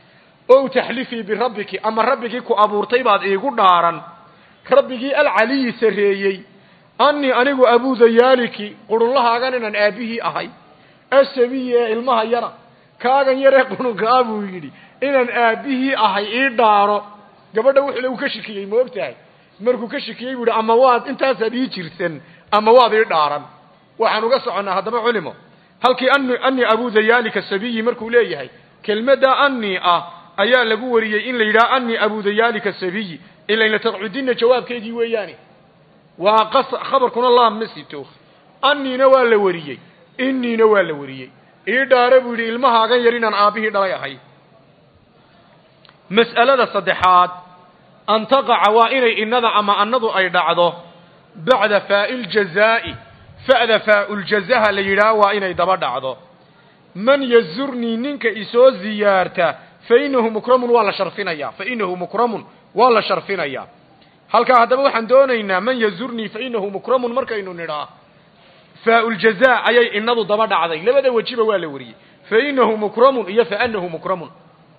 oo tahlifi bi rabbiki ama rabbigi ku abuurtay baad iigu dhaaran rabbigi al-ali sareeyay anni anigu abu dayaliki qurun lahaagan inaan aabihi ahay asabiye ilmaha yara kaagan yare qununka buu yiri inaan aabihi ahay ii dhaaro gabadha wuxuu lagu ka shikiyay ma ogtahay markuu ka shikiyay buu ama waad intaas aad ii jirsan ama waad ii dhaaran waxaan uga soconaa hadaba culimo halkii anni anni abu dayalika sabiyi markuu leeyahay kelmada anni ah ayaa lagu wariyay in la yiraahdo anni abu dayalika sabiyi ila in la taq'udina jawaabkeedii weeyani waa qas khabarkuna allah masito annina waa la wariyay innina waa la wariyay ii dhaare buu yiri ilmahaagan yar inaan aabihi dhalay ahay mas'alada saddexaad an taqaca waa inay innada ama annadu ay dhacdo bacda faa'il jazaa'i fa'da faa'ul jazaha la yidhaa waa inay daba dhacdo man yazurni ninka isoo ziyaarta fa innahu mukramun waa la sharfinayaa fa innahu mukramun waa la sharfinayaa halkaa haddaba waxaan doonaynaa man yazurni fa innahu mukramun markaynu nidhaa faa'ul jazaa ayay innadu daba dhacday labada wajiba waa la wariyay fa innahu mukramun iyo fa annahu mukramun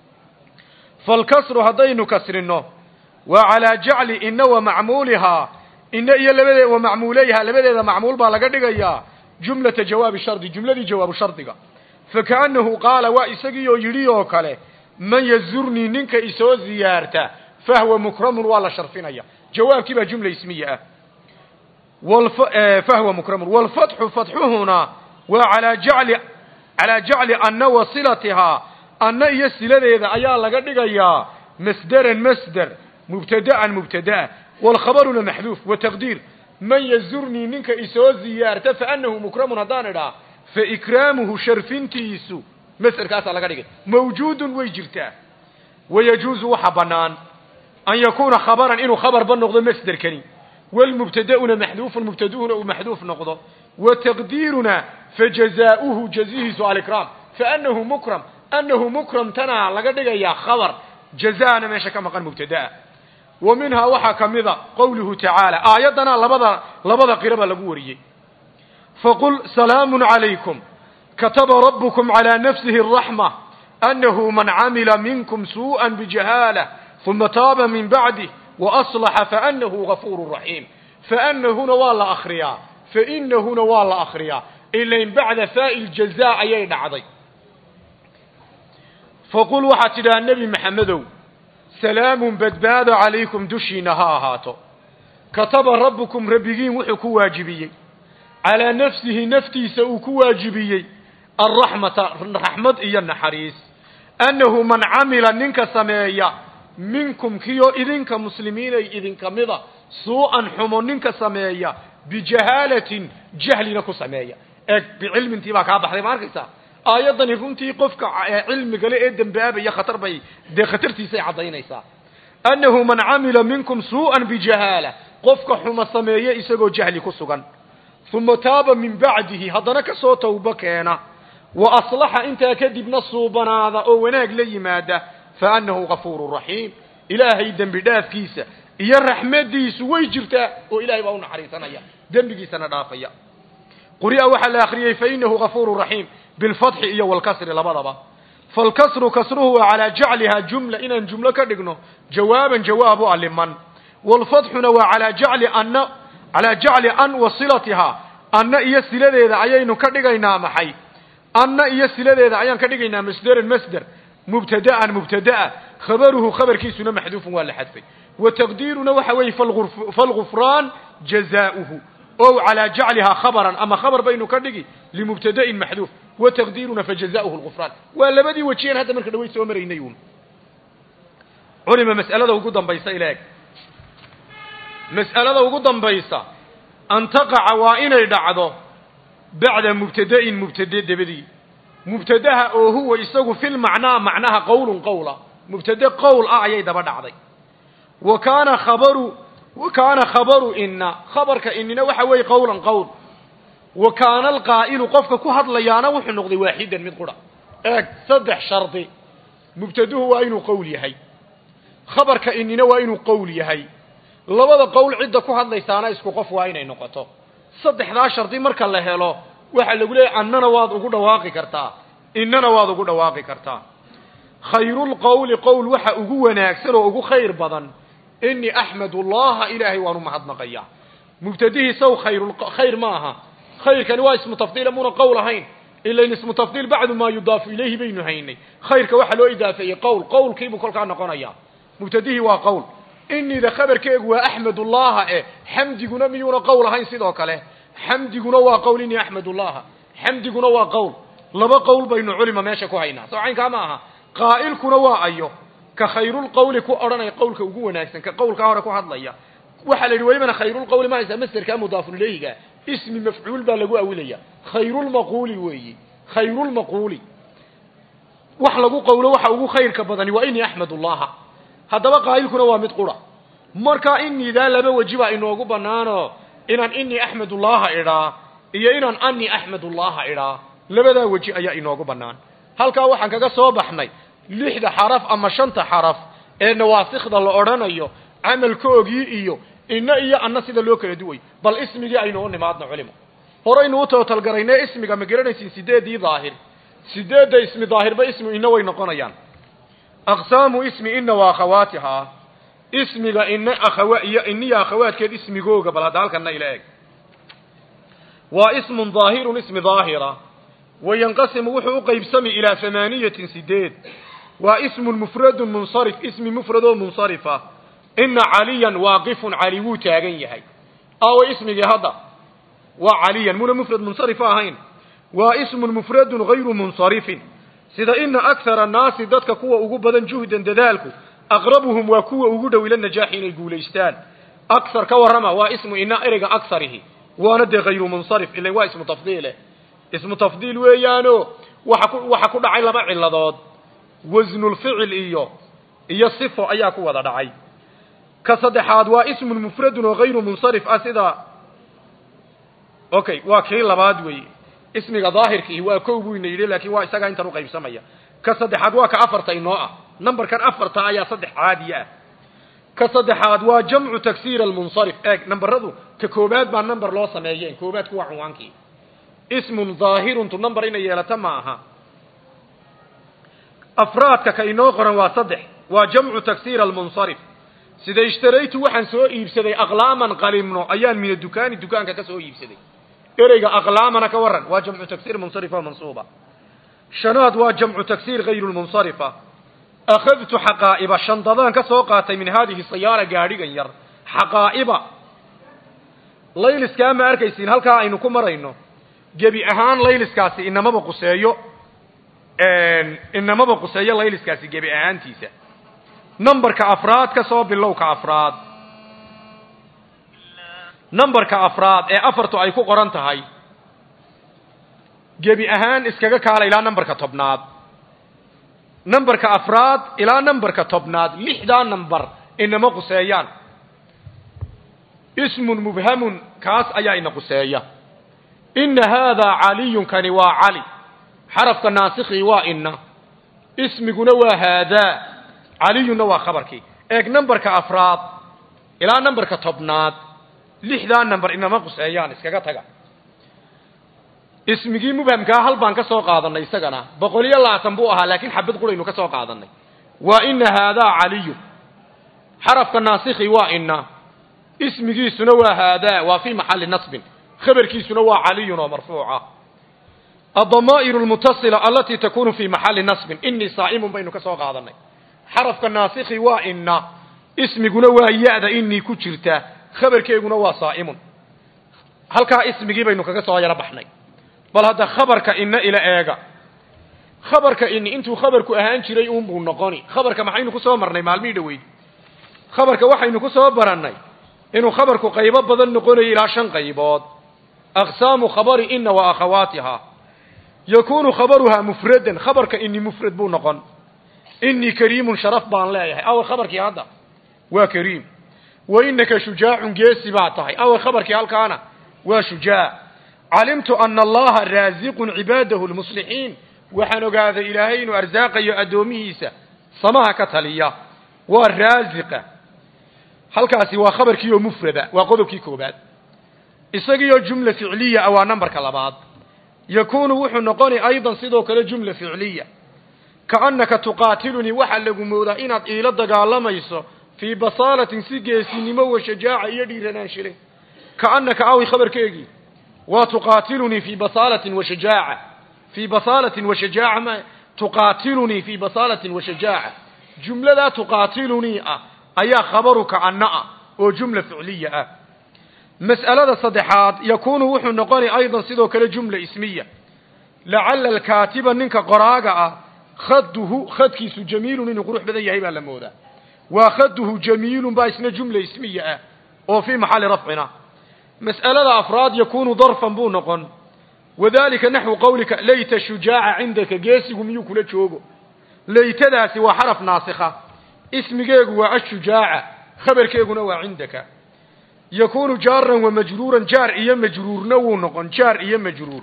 fal kasru hadaynu kasrino wa ala ja'li inna wa ma'mulaha inna iyo labadeeda wa ma'mulayha labadeeda ma'mul baa laga dhigayaa jumlata jawaab shardi jumladii jawaab shardiga fa kaanahu qala wa isagiyo yiri oo kale man yazurni ninka isoo ziyaarta fa huwa mukramun wa la sharfinaya jawaabkii baa jumla ismiya ah والف... فهو مكرم والفتح فتحه هنا وعلى جعل على جعل أن وصلتها أن يسلذ إذا أيا لقد دغيا مصدرا مصدر مبتدأ مبتدأ والخبر محذوف وتقدير من يزرني منك إسو زيارته فأنه مكرم هداندا فإكرامه شرفنتيسو مثل كاسا لقد دغ موجود ويجرتا ويجوز وحبنان أن يكون خبرا إنه خبر بنقض مصدر كني والمبتدأنا محذوف المبتدؤنا ومحذوف نقضه وتقديرنا فجزاؤه جزيه سؤال إكرام فأنه مكرم أنه مكرم تنا لقد يا خبر جزانا ما شك مقال مبتدأ ومنها وحا كمذا قوله تعالى آياتنا لبدا لبدا قربا لقوري فقل سلام عليكم كتب ربكم على نفسه الرحمة أنه من عمل منكم سوءا بجهالة ثم تاب من بعده وأصلح فأنه غفور رحيم. فأنه نوال أخريا فإنه نوال أخريا إلا إن بعد فاء الجزاء أيين عضي. فقل وحتى النبي محمد سلام بدباد عليكم دشي نهاهاتو كتب ربكم ربكين وحكو واجبيي على نفسه نفتي سأكو واجبيي الرحمة رحمة إيا النحريس أنه من عمل ننك سمايا منكم كيو إذنك مسلمين إذنك مضى سوءا حمو ننك سمايا بجهالة جهل نكو سمايا بعلم انتباك هذا حريم عاركسا آيضا يكونتي قفك علم قال إيدن بابا يا خطر بي دي خطرتي سيعضين إيسا أنه من عمل منكم سوءا بجهالة قفك حمى سمايا إساقو جهل كسوغا ثم تاب من بعده هضنك صوته وبكينا وأصلح انت كذب نصوبنا هذا أو وناك لي ماده فأنه غفور رحيم. إلهي دنب داف كيسة إيا الرحمة ديس ويجرتا وإلهي باونا حريصنا يا دنب كيسة ندافيا قرئ وحل آخرية فإنه غفور رحيم بالفتح إيا والكسر لبضبا. فالكسر كسره على جعلها جملة إن جملة كدقنه جوابا جوابه لمن والفتح نوى على جعل أن على جعل أن وصلتها أن إيا السلة إذا عيين كدقينا محي أن إيا السلة إذا عيين كدقينا مصدر المصدر مبتدأ مبتدأ خبره خبر كيسنا محذوف ولا حذف وتقديرنا وحوي فالغرف فالغفران جزاؤه أو على جعلها خبرا أما خبر بينه كدقي لمبتدأ محذوف وتقديرنا فجزاؤه الغفران ولا بدي وجهين هذا من كدويس ومرينيون. علم مسألة وجودا بيسا إليك مسألة وجودا بيسا أن تقع وإن يدعضه بعد مبتدأ مبتدأ دبدي مبتدأها أو هو يسوق في المعنى معناها قول قولا مبتدأ قول آية دبر عضي وكان خبر وكان خبر إن خبرك إننا وحوي قولا قول وكان القائل قفك كهض ليانا وحنقضي واحدا من قرى صدح شرطي مبتدأه وأين قولي هي خبرك إننا وأين قولي هي لبدا قول عدة كهض ليسانا اسكو قف وأين نقطه صدح ذا شرطي مركا لهلو waxa lagu leeyahay annana waad ugu dhawaaqi kartaa innana waad ugu dhawaaqi kartaa khayrul qawli qawl waxa ugu wanaagsan oo ugu khayr badan inni ahmadullah ilaahi wa mahadnaqaya mubtadihi saw khayrul khayr maaha khayrkan waa ismu tafdiil muna qawl ahayn illa in ismu tafdiil ba'd ma yudaf ilayhi baynu haynay khayrka waxa loo idaafeeyay qawl qawlkiibu kolka noqonaya mubtadihi waa qawl inni da khabarkeegu waa ahmadullah ee hamdiguna miyuna qawl ahayn sidoo kale حمدنا وقولني أحمد الله حمدنا وقول لبا قول بين علماء ماشي كهينا صحيح كماها قائل كنا وأيه كخير القول كأرنا قولك وجوه ناكسن كقول كهرك وحضليا وحل الولي من خير القول ما إذا مستر كان مضاف إليه جاء اسم مفعول بلجوا أوليا خير المقول وي خير المقول وحلقوا قوله وحوجو خير كبدني وإني أحمد الله هذا بقى قائل كنا وامد قرا مركا إني ذا لما وجبا إنه وجب نانو inaan inni ahmadullah ira iyo inaan anni ahmadullah ira labada waji ayaa inoogu banaan halka waxaan kaga soo baxnay lixda xaraf ama shanta xaraf ee nawaasikhda la oranayo amalkoogii iyo inna iyo anna sida loo kala duway bal ismigii aynu u nimaadna culimo horeynu u tootal garaynay ismiga ma garanaysin sideedii daahir sideeda ismi daahir ba ismu inna way noqonayaan aqsaamu ismi inna wa akhawatiha اسمي إن أخواتي إني أخوات كذا اسمي جوجا بل هذا كنا إليك واسم ظاهر اسم ظاهرة وينقسم وحو قيب سمي إلى ثمانية سداد واسم مفرد منصرف اسم مفرد منصرفة إن عليا واقف عليو تاجيه أو اسم هذا وعليا من مفرد منصرفة هين واسم مفرد غير منصرف سيدا إن أكثر الناس ذاتك قوة وجوبا جهدا دذالكو أقربهم وكوا وجودوا إلى النجاحين الجوليستان أكثر كورما واسم إن إرجع أكثره واند غير منصرف إلا هو اسم تفضيله اسم تفضيل ويانو وحكو وحكو دعي لبع اللضاد وزن الفعل إياه إياه الصفة أياك وضع دعي كصدحاد واسم المفرد وغير منصرف أسدا أوكي وكيل لباد وي اسمك ظاهر كي هو كوبوين يلي لكن هو إساقا انت رقيب سمية كصدحاد وكأفرت إنواء نمبر كان أفرت آيا صدح عادية كصدحات وجمع تكسير المنصرف اك نمبرده ككوبات با نمبر لو سميهين كوبات كو عنوانكي اسم ظاهر تو نمبر ان يلتا معها افراد كاينو قرن وا صدح وجمع تكسير المنصرف سيده اشتريت waxaan soo iibsaday aqlaaman qalimno ayaan min dukaani dukaanka ka soo iibsaday ereyga aqlaamana ka waran waa jamcu taksir munsarifa mansuuba shanaad waa jamcu taksir ghayr munsarifa akhadtu haqaa'iba shandadan ka soo qaatay min hadhihi sayara gaarigan yar haqaa'iba layliska ma arkaysiin halka aynu ku marayno gabi ahaan layliskaasi inamaba quseeyo een inamaba quseeyo layliskaasi gabi ahaantiisa numberka afraad ka soo bilowka afraad numberka afraad ee afartu ay ku qoran tahay gebi ahaan iskaga kaala ilaa numberka tobnaad numberka afraad ilaa numberka tobnaad lixda number inama quseeyaan ismun mubhamun kaas ayaa ina quseeya inna hadha aliyun kani waa ali xarafka naasikhi waa inna ismiguna waa hada علينا وخبركي اك نمبرك افراد الى نمبرك تبناد لixda number inama quseeyaan iskaga taga ismigi mubhamka hal baan ka soo qaadanay isagana boqol iyo labaatan buu ahaa laakiin xabad quraynu ka soo qaadanay wa inna hada aliy harafka naasikhi wa inna ismigiisuna waa hada wa fi mahall nasb khabarkiisuna waa aliy oo marfuuca الضمائر المتصلة التي تكون في محل نصب إني صائم بينك سو قادنay حرف الناسخ وإن اسمنا ويأذ إني كجرتا خبر كيغنا وصائم هل كا اسمي بينك كسو يربحني بل هذا خبرك إن إلى إيغا خبرك إن أنتو خبرك أهان جري أم بو نقاني خبرك ما حينو كسو مرني معلمي دوي خبرك وحينو كسو برني إنه خبرك قيبات بدن نقاني إلى شن قيبات أقسام خبر إن وأخواتها يكون خبرها مفردا خبرك إني مفرد بو نقان إني كريم شرف بان لا يحي أول خبرك هذا وكريم وإنك شجاع جيسي بعطه أول خبرك هل كان وشجاع علمت أن الله رازق عباده المصلحين وحنو هذا إلهين وأرزاق يأدوميسا صماها كتالية والرازق هل كاسي وخبرك يو مفردة وقضوك كوبات إساقيو جملة فعلية أو نمبر كالبعض يكون وحو نقاني أيضا صدوك لجملة فعلية كأنك تقاتلني وحل مودا إناد إيلا دغالميسو في بصالة سيجيسينمو وشجاعة يدي لناشره كأنك أوي خبر كيجي وتقاتلني في بصالة وشجاعة في بصالة وشجاعة ما تقاتلني في بصالة وشجاعة جملة لا تقاتلني أيا خبرك عنها وجملة فعلية مسألة الصدحات يكون وحو النقاني أيضا سيدوك لجملة اسمية لعل الكاتب منك قراغة خده خد كيس جميل إنه قروح بدأ يهيب على مودا وخده جميل باسنا جملة اسمية وفي محل رفعنا مسألة أفراد يكون ظرفا بونقا وذلك نحو قولك ليت شجاع عندك جيسهم يكون تشوغو ليت ذا سوى حرف ناسخة اسم جيغو الشجاع خبر كيغو نوى عندك يكون جارا ومجرورا جار إيا مجرور نو نقن جار إيا مجرور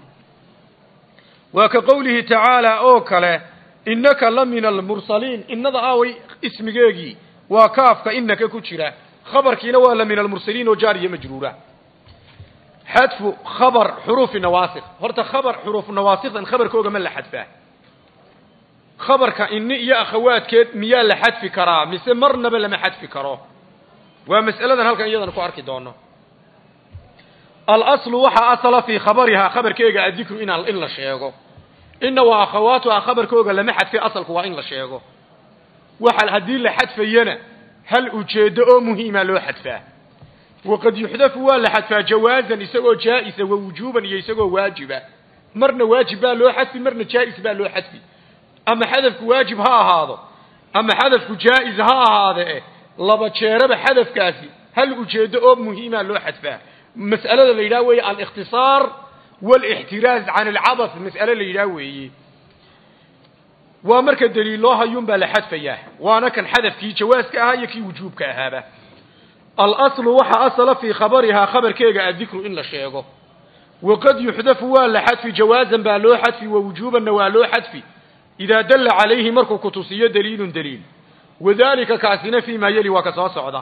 وكقوله تعالى أوكله إنك لمن المرسلين إن ذا آوي اسم جيغي وكافك إنك كتشرا خبرك نوى لمن المرسلين وجار إيا مجرورا حذف خبر حروف النواسخ هرت خبر حروف النواسخ ان خبر كوغا من لحذفه خبرك ان يا اخوات كيد ميا لحذف كرا مس مرنا بلا ما حذف كرا ومساله هلكن يدنا كو اركي دونو الاصل وحا اصل في خبرها خبر كيغا ذكر ان ان لا شيغو ان واخواتها خبر كوغا لما حذف اصلك وا ان لا شيغو وحال هدي لحذفينا هل ujeedo oo muhiima loo xadfaa وقد يحذف ولا حذف جوازا يسوى جائزا ووجوبا يسوى واجبا مرنا واجبا لو حذف مرنا جائز با لو حذف اما حذف واجب ها هذا اما حذف جائز ها هذا لبا جيره بحذف كاسي هل ujeedo oo muhiima loo xadfaa mas'alada la yiraahdo al-ikhtisar wal-ihtiraz an al-'abath mas'ala la yiraahdo waa marka daliil loo hayun ba la xadfaya waana kan xadafkii jawaaska ahaa iyo kii wujuubka ahaaba الأصل وحا أصل في خبرها خبر كيغا الذكر إن لشيغو وقد يحذف ولا حذف جوازا بالو حذف ووجوبا والو حذف إذا دل عليه مركو كتوسية دليل دليل wadaalika kaasina fii maa yeli waa ka soo socda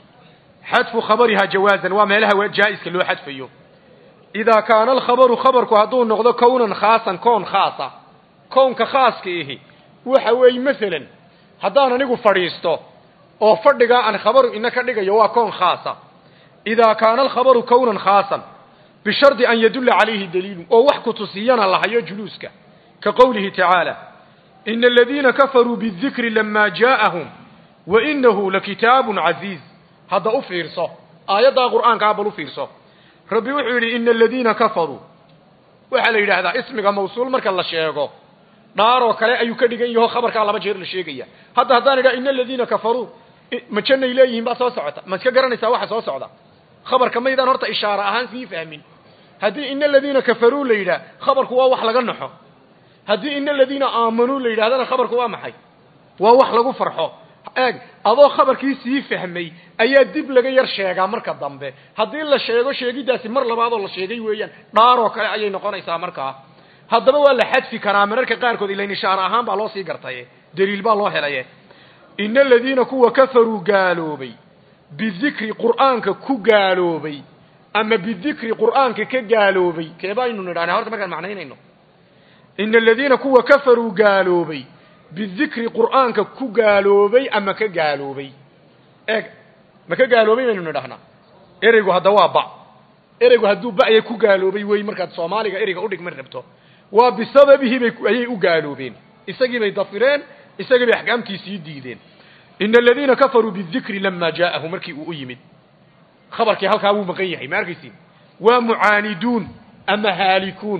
xadfu khabarihaa jawaazan waa meelaha jaa'iska loo xadfayo idaa kaana alkhabaru khabarku hadduu noqdo kownan khaasan koon khaasa koonka khaaska ihi waxa weeye masalan haddaan anigu fadhiisto oo fadhigaa aan khabaru ina ka dhigayo waa koon khaasa idaa kaana alkhabaru kownan khaasan bishardi an yadulla calayhi daliilun oo wax ku tusiyana lahayo juluuska ka qowlihi tacaala ina aladiina kafaruu bidikri lamaa jaa'ahum wa inahu lakitaabun casiiz hadda u fiirso aayaddaa qur'aankaa bal u fiirso rabbi wuxuu yidhi ina aladiina kafaruu waxaa la yidhaahdaa ismiga mawsuul marka la sheego dhaaroo kale ayuu ka dhigan yaho khabarkaa laba jeer la sheegaya hadda haddaan idhaha ina aladiina kafaruu ma jannay leeyihiin baa soo socota ma iska garanaysaa waxa soo socda khabarka maydaan horta ishaara ahaan sii fahmin haddii ina aladiina kafaruu la yidhaah khabarku waa wax laga naxo haddii ina aladiina aamanuu la yidhahdana khabarku waa maxay waa wax lagu farxo eeg adoo khabarkii sii fahmay ayaa dib laga yar sheegaa marka dambe haddii la sheego sheegiddaasi mar labaadoo la sheegay weeyaan dhaaroo kale ayay noqonaysaa markaa haddaba waa la xadfi karaa mararka qaarkood ilayn ishaara ahaan baa loo sii gartaye daliil baa loo helaye ina aladiina kuwa kafaruu gaaloobay bidikri qur'aanka ku gaaloobay ama bidikri qur'aanka ka gaaloobay keebaynu nidhahnaa horta markaan macnaynayno ina aladiina kuwa kafaruu gaaloobay bidikri qur'aanka ku gaaloobay ama ka gaaloobay eeg ma ka gaaloobay baynu nidhahnaa ereygu hadda waa ba ereygu hadduu ba'ya ku gaaloobay wey markaad soomaaliga ereyga udhigma rabto waa bisababihi bay ayay u gaaloobeen isagii bay dafireen isagii bay axkaamtiisii diideen ina aladiina kafaruu bidikri lamaa jaa'ahu markii uu u yimid khabarkii halkaa wuu maqan yahay ma arkaysiin waa mucaaniduun ama haalikuun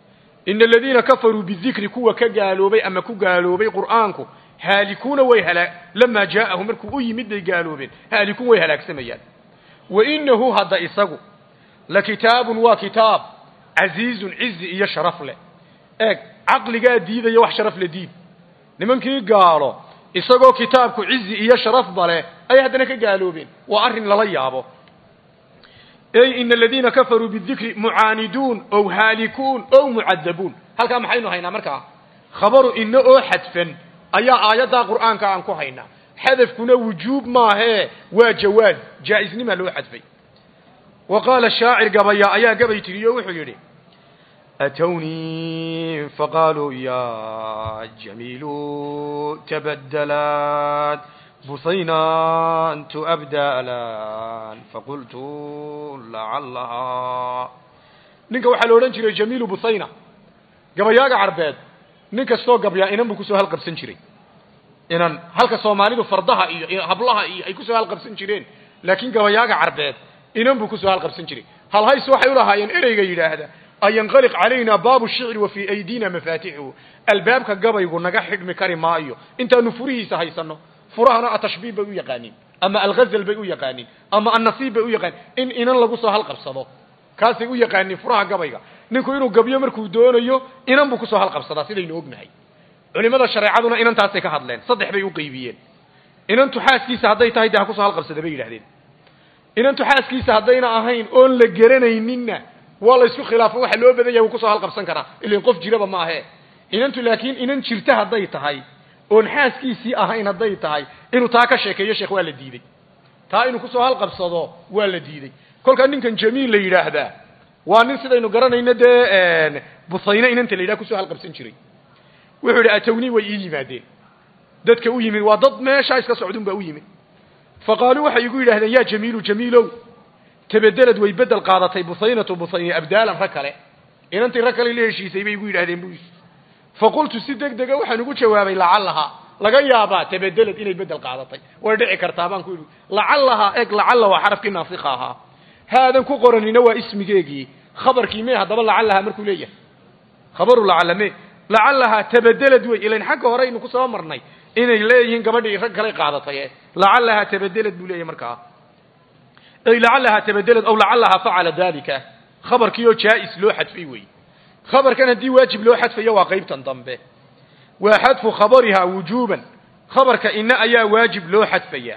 ina aladiina kafaruu bidikri kuwa ka gaaloobay ama ku gaaloobay qur'aanku haalikuuna way halaa lamaa jaa'ahu markuu u yimid bay gaaloobeen haalikuun way halaagsamayaan wa inahu hadda isagu la kitaabun waa kitaab casiizun cizi iyo sharaf leh eeg caqligaa diidaya wax sharaf la diid nimankii gaalo isagoo kitaabku cizi iyo sharafba leh ayay haddana ka gaaloobeen waa arrin lala yaabo ey ina aladiina kafaruu bidikri mucaaniduun ow haalikuun ow mucadabuun halkaa maxaynu haynaa markaa khabaru ina oo xadfan ayaa aayaddaa qur'aanka aan ku haynaa xadafkuna wujuub maahee waa jawaaz jaa'isnimaa loo xadfay wa qaala shaacir gabaya ayaa gabay tiriyo wuxuu yidhi أتوني فقالوا يا جميل تبدلت بصينا تؤبدالان فقلت لعلها ninka waxa la oran jiray jamiil busayna gabayaaga carbeed ninka soo gabyaa inaan ku soo hal qabsan jiray inaan halka Soomaalidu fardaha iyo hablaha iyo ay ku soo hal qabsan jireen laakiin gabayaaga carbeed inaan ku soo hal qabsan jiray hal hays waxay u lahaayeen ereyga yiraahda ayanqaliq علينا باب الشعر وفي أيدينا مفاتيحه الباب كجبيجو نجح حكم كريم مايو أنت نفريه سهيسنه فرهنا التشبيه بيو يقانين أما الغزل بيو يقانين أما النصيب بيو يقانين إن إن الله قصة هالقب صدا كاسي بيو يقانين فرها جبيجا نكو إنه جبيه مركو دونه يو إن أم بقصة هالقب صدا سيدي نوجنهاي ولماذا الشريعة إن أنت عسك هذلين صدق بيو قيبيين إن أنتوا حاس كيس هذي تهيد قصة هالقب صدا بيو لهذين إن أنتوا حاس كيس هذينا أهين أون لجرنا يننا والله يسوي خلافه واحد لو بدأ يوقصها القبسان كنا اللي نقف جربا ما هي إن أنتوا لكن إن أنت شلتها ضيت هاي ونحاس كيسي أهين ضيت هاي إنه تاك شيء يا شيخ ولا ديدي تا إنه قصها القبصة ولا ديدي كل كان كان جميل ليراه هذا وننسى إنه قرنا إن ده بصينا إن أنت اللي لا قصها القبسان شري وحول أتوني ويجي مادين ضد كوي من وضد ما شايس كسعودون بوي من فقالوا وح يقول هذا يا جميل جميل تبدلت ويبدل قاضتي بصينة وبصينة أبدالا ركله إن أنت ركله ليش يسيبي يقول هذا بوس فقلت سيدك دقة وحنا نقول شوابي لعلها لقيا با تبدلت إلى يبدل قاضتي وردع كرتابان كله لعلها إك لعلها حرف كنا فقها هذا كقرن نوى اسم جيجي خبر كيمياء هذا لعلها مركولية خبر لعلمه لعلها تبدلت إلى حق هراي نقص أمرني إن إليه قبل ركله قاضتي لعلها تبدلت بوليه مركها أي لعلها تبدلت أو لعلها فعل ذلك خبر كيو جائز لو حذف فيه خبر كان دي واجب لو حذف فيه وقيب تنضم به وحذف خبرها وجوبا خبر كإن أيا واجب لو حذف فيه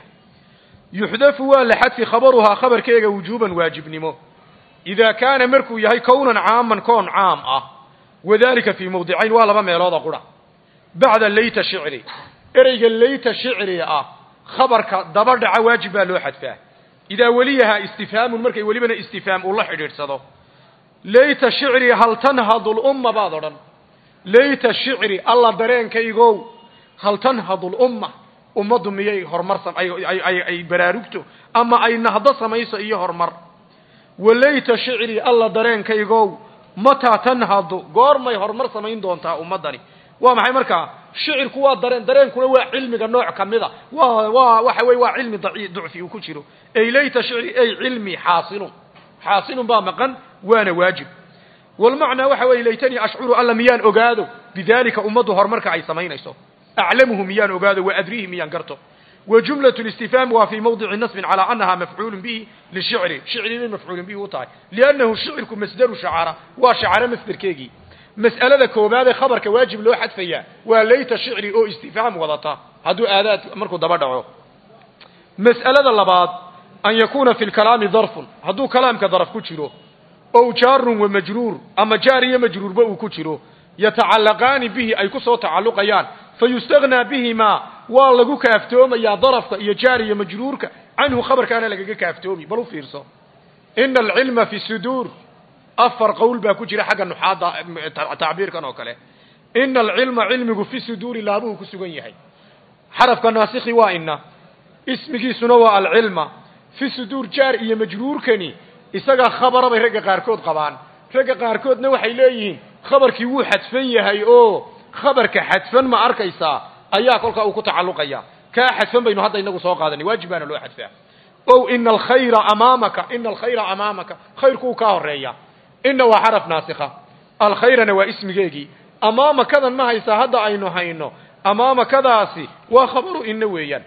يحذف ولا حذف خبرها خبر كيجا وجوبا واجب نمو إذا كان مركو يهي كونا عاما كون عام أه وذلك في موضعين ولا بما يراضى قرأ بعد الليت شعري ereyga layta shicri ah khabarka daba dhaca waajib baa loo xadfaa idaa waliyaha istifhaamun markay welibana istifhaam uu la xidhiidhsado layta shicri hal tanhadu lumma baad odhan layta shicri alla dareenkaygow hal tanhadu lumma ummaddu miyay horumar ay baraarugto ama ay nahdo samayso iyo horumar walayta shicri alla dareenkaygow mataa tanhadu goormay horumar samayn doontaa ummaddani waa maxay markaa shicirku waa dareen dareenkuna waa cilmiga nooc ka mida waa waa waxa weeye waa cilmi ducfi uu ku jiro ay layta shicri ay cilmi xaasilun xaasilun baa maqan waana waajib والمعنى وحوي ليتني أشعر ألا ميان أقاده بذلك أمده هرمرك أي سمينيسو أعلمه ميان أقاده وأدريه ميان قرته وجملة الاستفهام وفي موضع نصب على أنها مفعول به للشعر شعر من مفعول به وطاي لأنه الشعر كمصدر شعارة وشعر مصدر كيجي مسألة كوبادة خبر كواجب لو حد فيها وليت الشعر أو استفهام وضطا هدو آلات مركو دبردعو مسألة اللباد أن يكون في الكلام ظرف هدو كلام كظرف كتشيرو أو جار ومجرور أما جاري مجرور بأو كتشيرو يتعلقان به أي كسو تعلقيان فيستغنى بهما والله كافتوم يا ظرف يا جاري مجرورك عنه خبر كان لك كافتومي بلو فيرسو إن العلم في الصدور أفر قول باكو جرى حق النحاة تعبير كان وكله إن العلم علمك في الصدور لا أبوه كسوغن يحي حرف كناسخ وإن اسمك سنوى العلم في الصدور جاري مجرور كني إساقا خبر بي رقا قاركود قبان رقا قاركود نوحي ليه خبر كي وو حدفن يهي أو خبر كحدفن ما أركيسا أيها كلك أو كتعلق أيها كحدفن بينو هذا إنه سوق هذا واجبان لو حدفه أو إن الخير أمامك إن الخير أمامك خير كوكا الرئية إنه حرف ناسخة الخير نوى اسم جيجي أمام كذا ما هيسا هذا عينه هينه أمام كذا أسي وخبر إنه ويان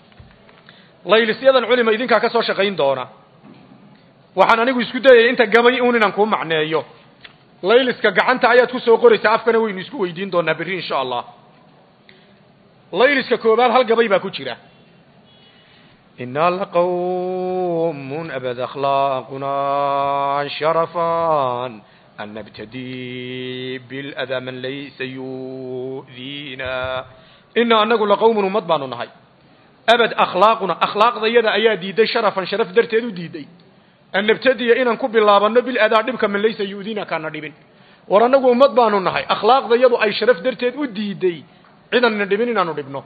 ليل سيادة العلماء إذن كاكسوا شقين دونا waxaan anigu isku dayay inta gabay uun inaan ku macneeyo layliska gacanta ayaad ku soo qoraysaa afkana waynu isku weydiin doonaa bari insha Allah layliska koobaad hal gabay baa ku jira innal qawmun abad akhlaquna sharafan an nabtadi bil adha man laysa yu'dina inna anagu laqawmun madbanu nahay abad akhlaquna akhlaaqdayada ayaa diiday sharafan sharaf darteedu diiday أن نبتدي إن نكب الله بالنبي أدعبك من ليس يؤذينا كان نبين ورنقو أمد بانو نهي أخلاق ذي يضو أي شرف درتين ودي دي إذا ندبين إنانو نبنو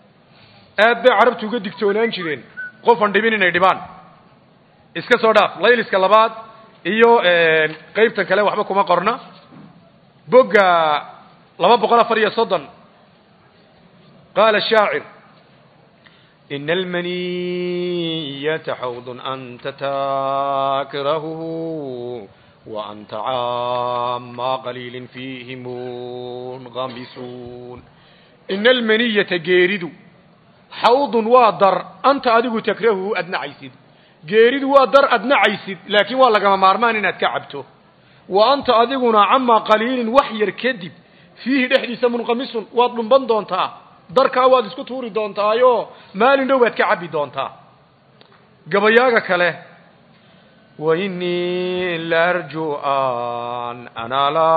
أبا عربتو قد دكتونان شرين قفا ندبين ندبان إسكا صداف ليل إسكا لباد إيو اه قيبتا كلا وحبكو ما قرنا بقى لما بقنا فريا صدا قال الشاعر إن المنية حوض أنت تاكرهه وأنت عام قليل فيه منغمسون إن المنية جيرد حوض وادر أنت أدق تكرهه أدنى عيسد جيرد وادر أدنى عيسد لكن والله كما مارمان إنك كعبته وأنت أدقنا عما قليل وحير كذب فيه لحديث منغمس واطلب بندونتا darka waad isku tuuri doontaayo maalin dhow waad ka cabi doontaa gabayaaga kale wa inni larju an anala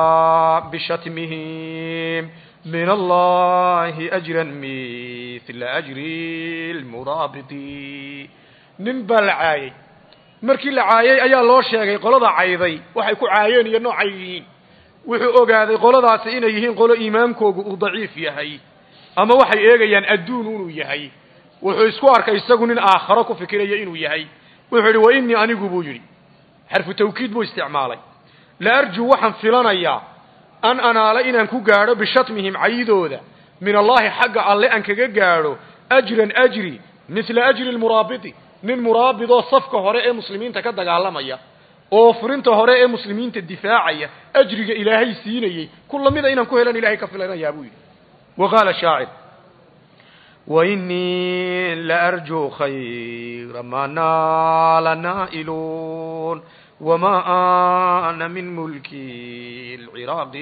bishatmihim min allahi ajran mithla ajri almurabiti nin balcaay markii la caayay ayaa loo sheegay qolada cayday waxay ku caayeen iyo noocay yihiin wuxuu ogaaday qoladaasi inay yihiin qolo iimaamkoodu uu daciif yahay ama waxay eegayaan adduun inuu yahay wuxuu isku arkay isagu nin aakhiro ku fikiraya inuu yahay wuxuu yiri wa inni anigu buu yiri xarfu tawkiid buu isticmaalay la arju waxaan filanayaa an anaala inaan ku gaaro bishatmihim caydooda min allahi xagga alle aan kaga gaaro ajran ajri mithla ajri almurabiti nin murabido safka hore ee muslimiinta ka dagaalamaya oo furinta hore ee muslimiinta difaacaya ajriga ilaahay siinayay kullamida inaan ku helan ilaahay ka filanayaa buu yiri وقال الشاعر وإني لأرجو خير ما نال نائلون وما أنا من ملكي العراق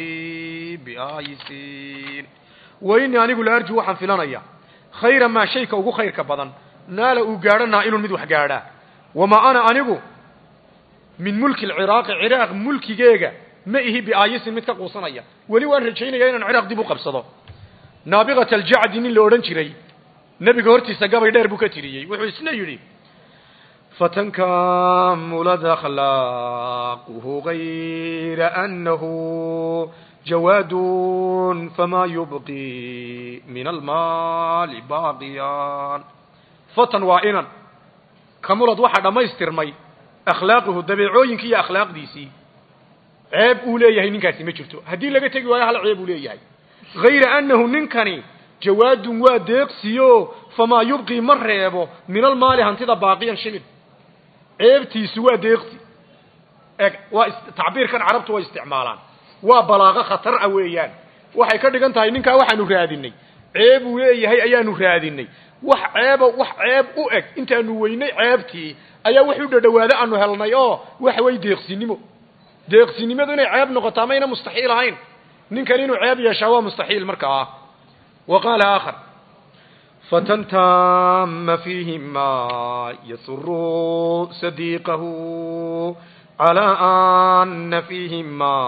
بآيسين وإني أنا أقول أرجو وحن فلانيا خير ما شيك أو خير كبضا نال أقار نائل مدوح قارا وما أنا أنا من ملك العراق عراق ملكي جيجا ما إيه بآيسين متك قوصنيا ولو أن رجعنا جينا العراق دي بقبصده naabiqat aljacdi nin la odhan jiray nebiga hortiisa gabay dheer buu ka tiriyey wuxuu isna yidhi فتن كاملت أخلاقه غير أنه جواد فما يبقي من المال باقيا فتن وائنا كاملت واحد ما يسترمي أخلاقه دبيعوين كي أخلاق ديسي عيب أوليه ننكاسي ما شفتو هدي لقى تقوى هل عيب أوليه غير أنه ننكني جواد وديقسيو فما يبقي مريبو من المال هنتظى باقيا شمد ceebtiisu waa deeqti ee waa tabiirkan carabtu way isticmaalaan waa balaaqa khatar ah weeyaan waxay ka dhigan tahay ninka waxaanu raadinay ceeb uu leeyahay ayaanu raadinay wax ceeb wax ceeb u eg intaanu weynay ceebtii ayaa wax u dhadhawaada aanu helnay oo wax way deeqsinimo deeqsinimadu inay ceeb noqoto ama inay mustaxiil ahayn ninkan inuu ceeb yeeshaa waa mustaxiil markaa وقال آخر فتن تام فيه ما يسر صديقه على أن فيه ما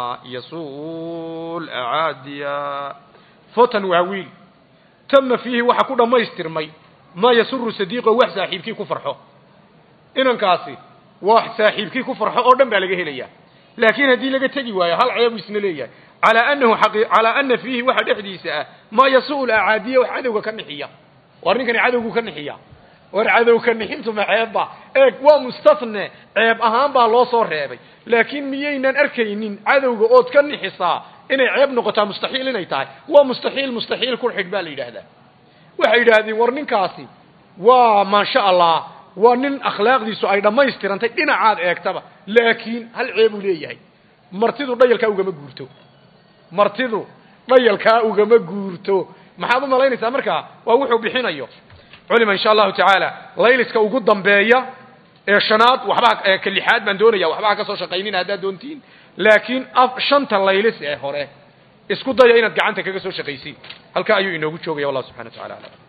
يسول أعاديا فتن وعويل تم فيه وحكونا ما يسترمي ما يسر صديقه وح ساحبكي كفرحه إنن كاسي وح ساحبكي كفرحه أردن بالغيه ليا لكن هذه لقد تجي ويا هل عيب يسن ليا على أنه حقي على أن فيه واحد إحديثة ما يسول أعادية وحدوك كنحية ورنكني عدوك كنحية ورعدوك كنحيمت مع عيبا إيه ومستثنى عيب أهم بالله صار عيبي لكن ميينا أركينين عدوك أوت كنحصا إن عيب نقطة مستحيل إن يتاعي ومستحيل مستحيل كل حد بالي هذا وحيد هذه ورنين كاسي وما شاء الله ورنين أخلاق دي سؤال ما يسترنت إن عاد اكتبه لكن هل عيب ليه مرتدو ضيل كأوجا مجورتو مرتدو ضيل كأوجا مجورتو محمد ملاين سامركا ووحوا بحين أيوه علم إن شاء الله تعالى ليلس كوجود ضمبية الشناط وحبها كل حد من دونية وحبها كسر شقينين هذا دونتين لكن أف شنطة ليلس إيه هره اسكت ضيعين تقعنتك كسر شقيسين هل كأيو إنه قد شوقي والله سبحانه وتعالى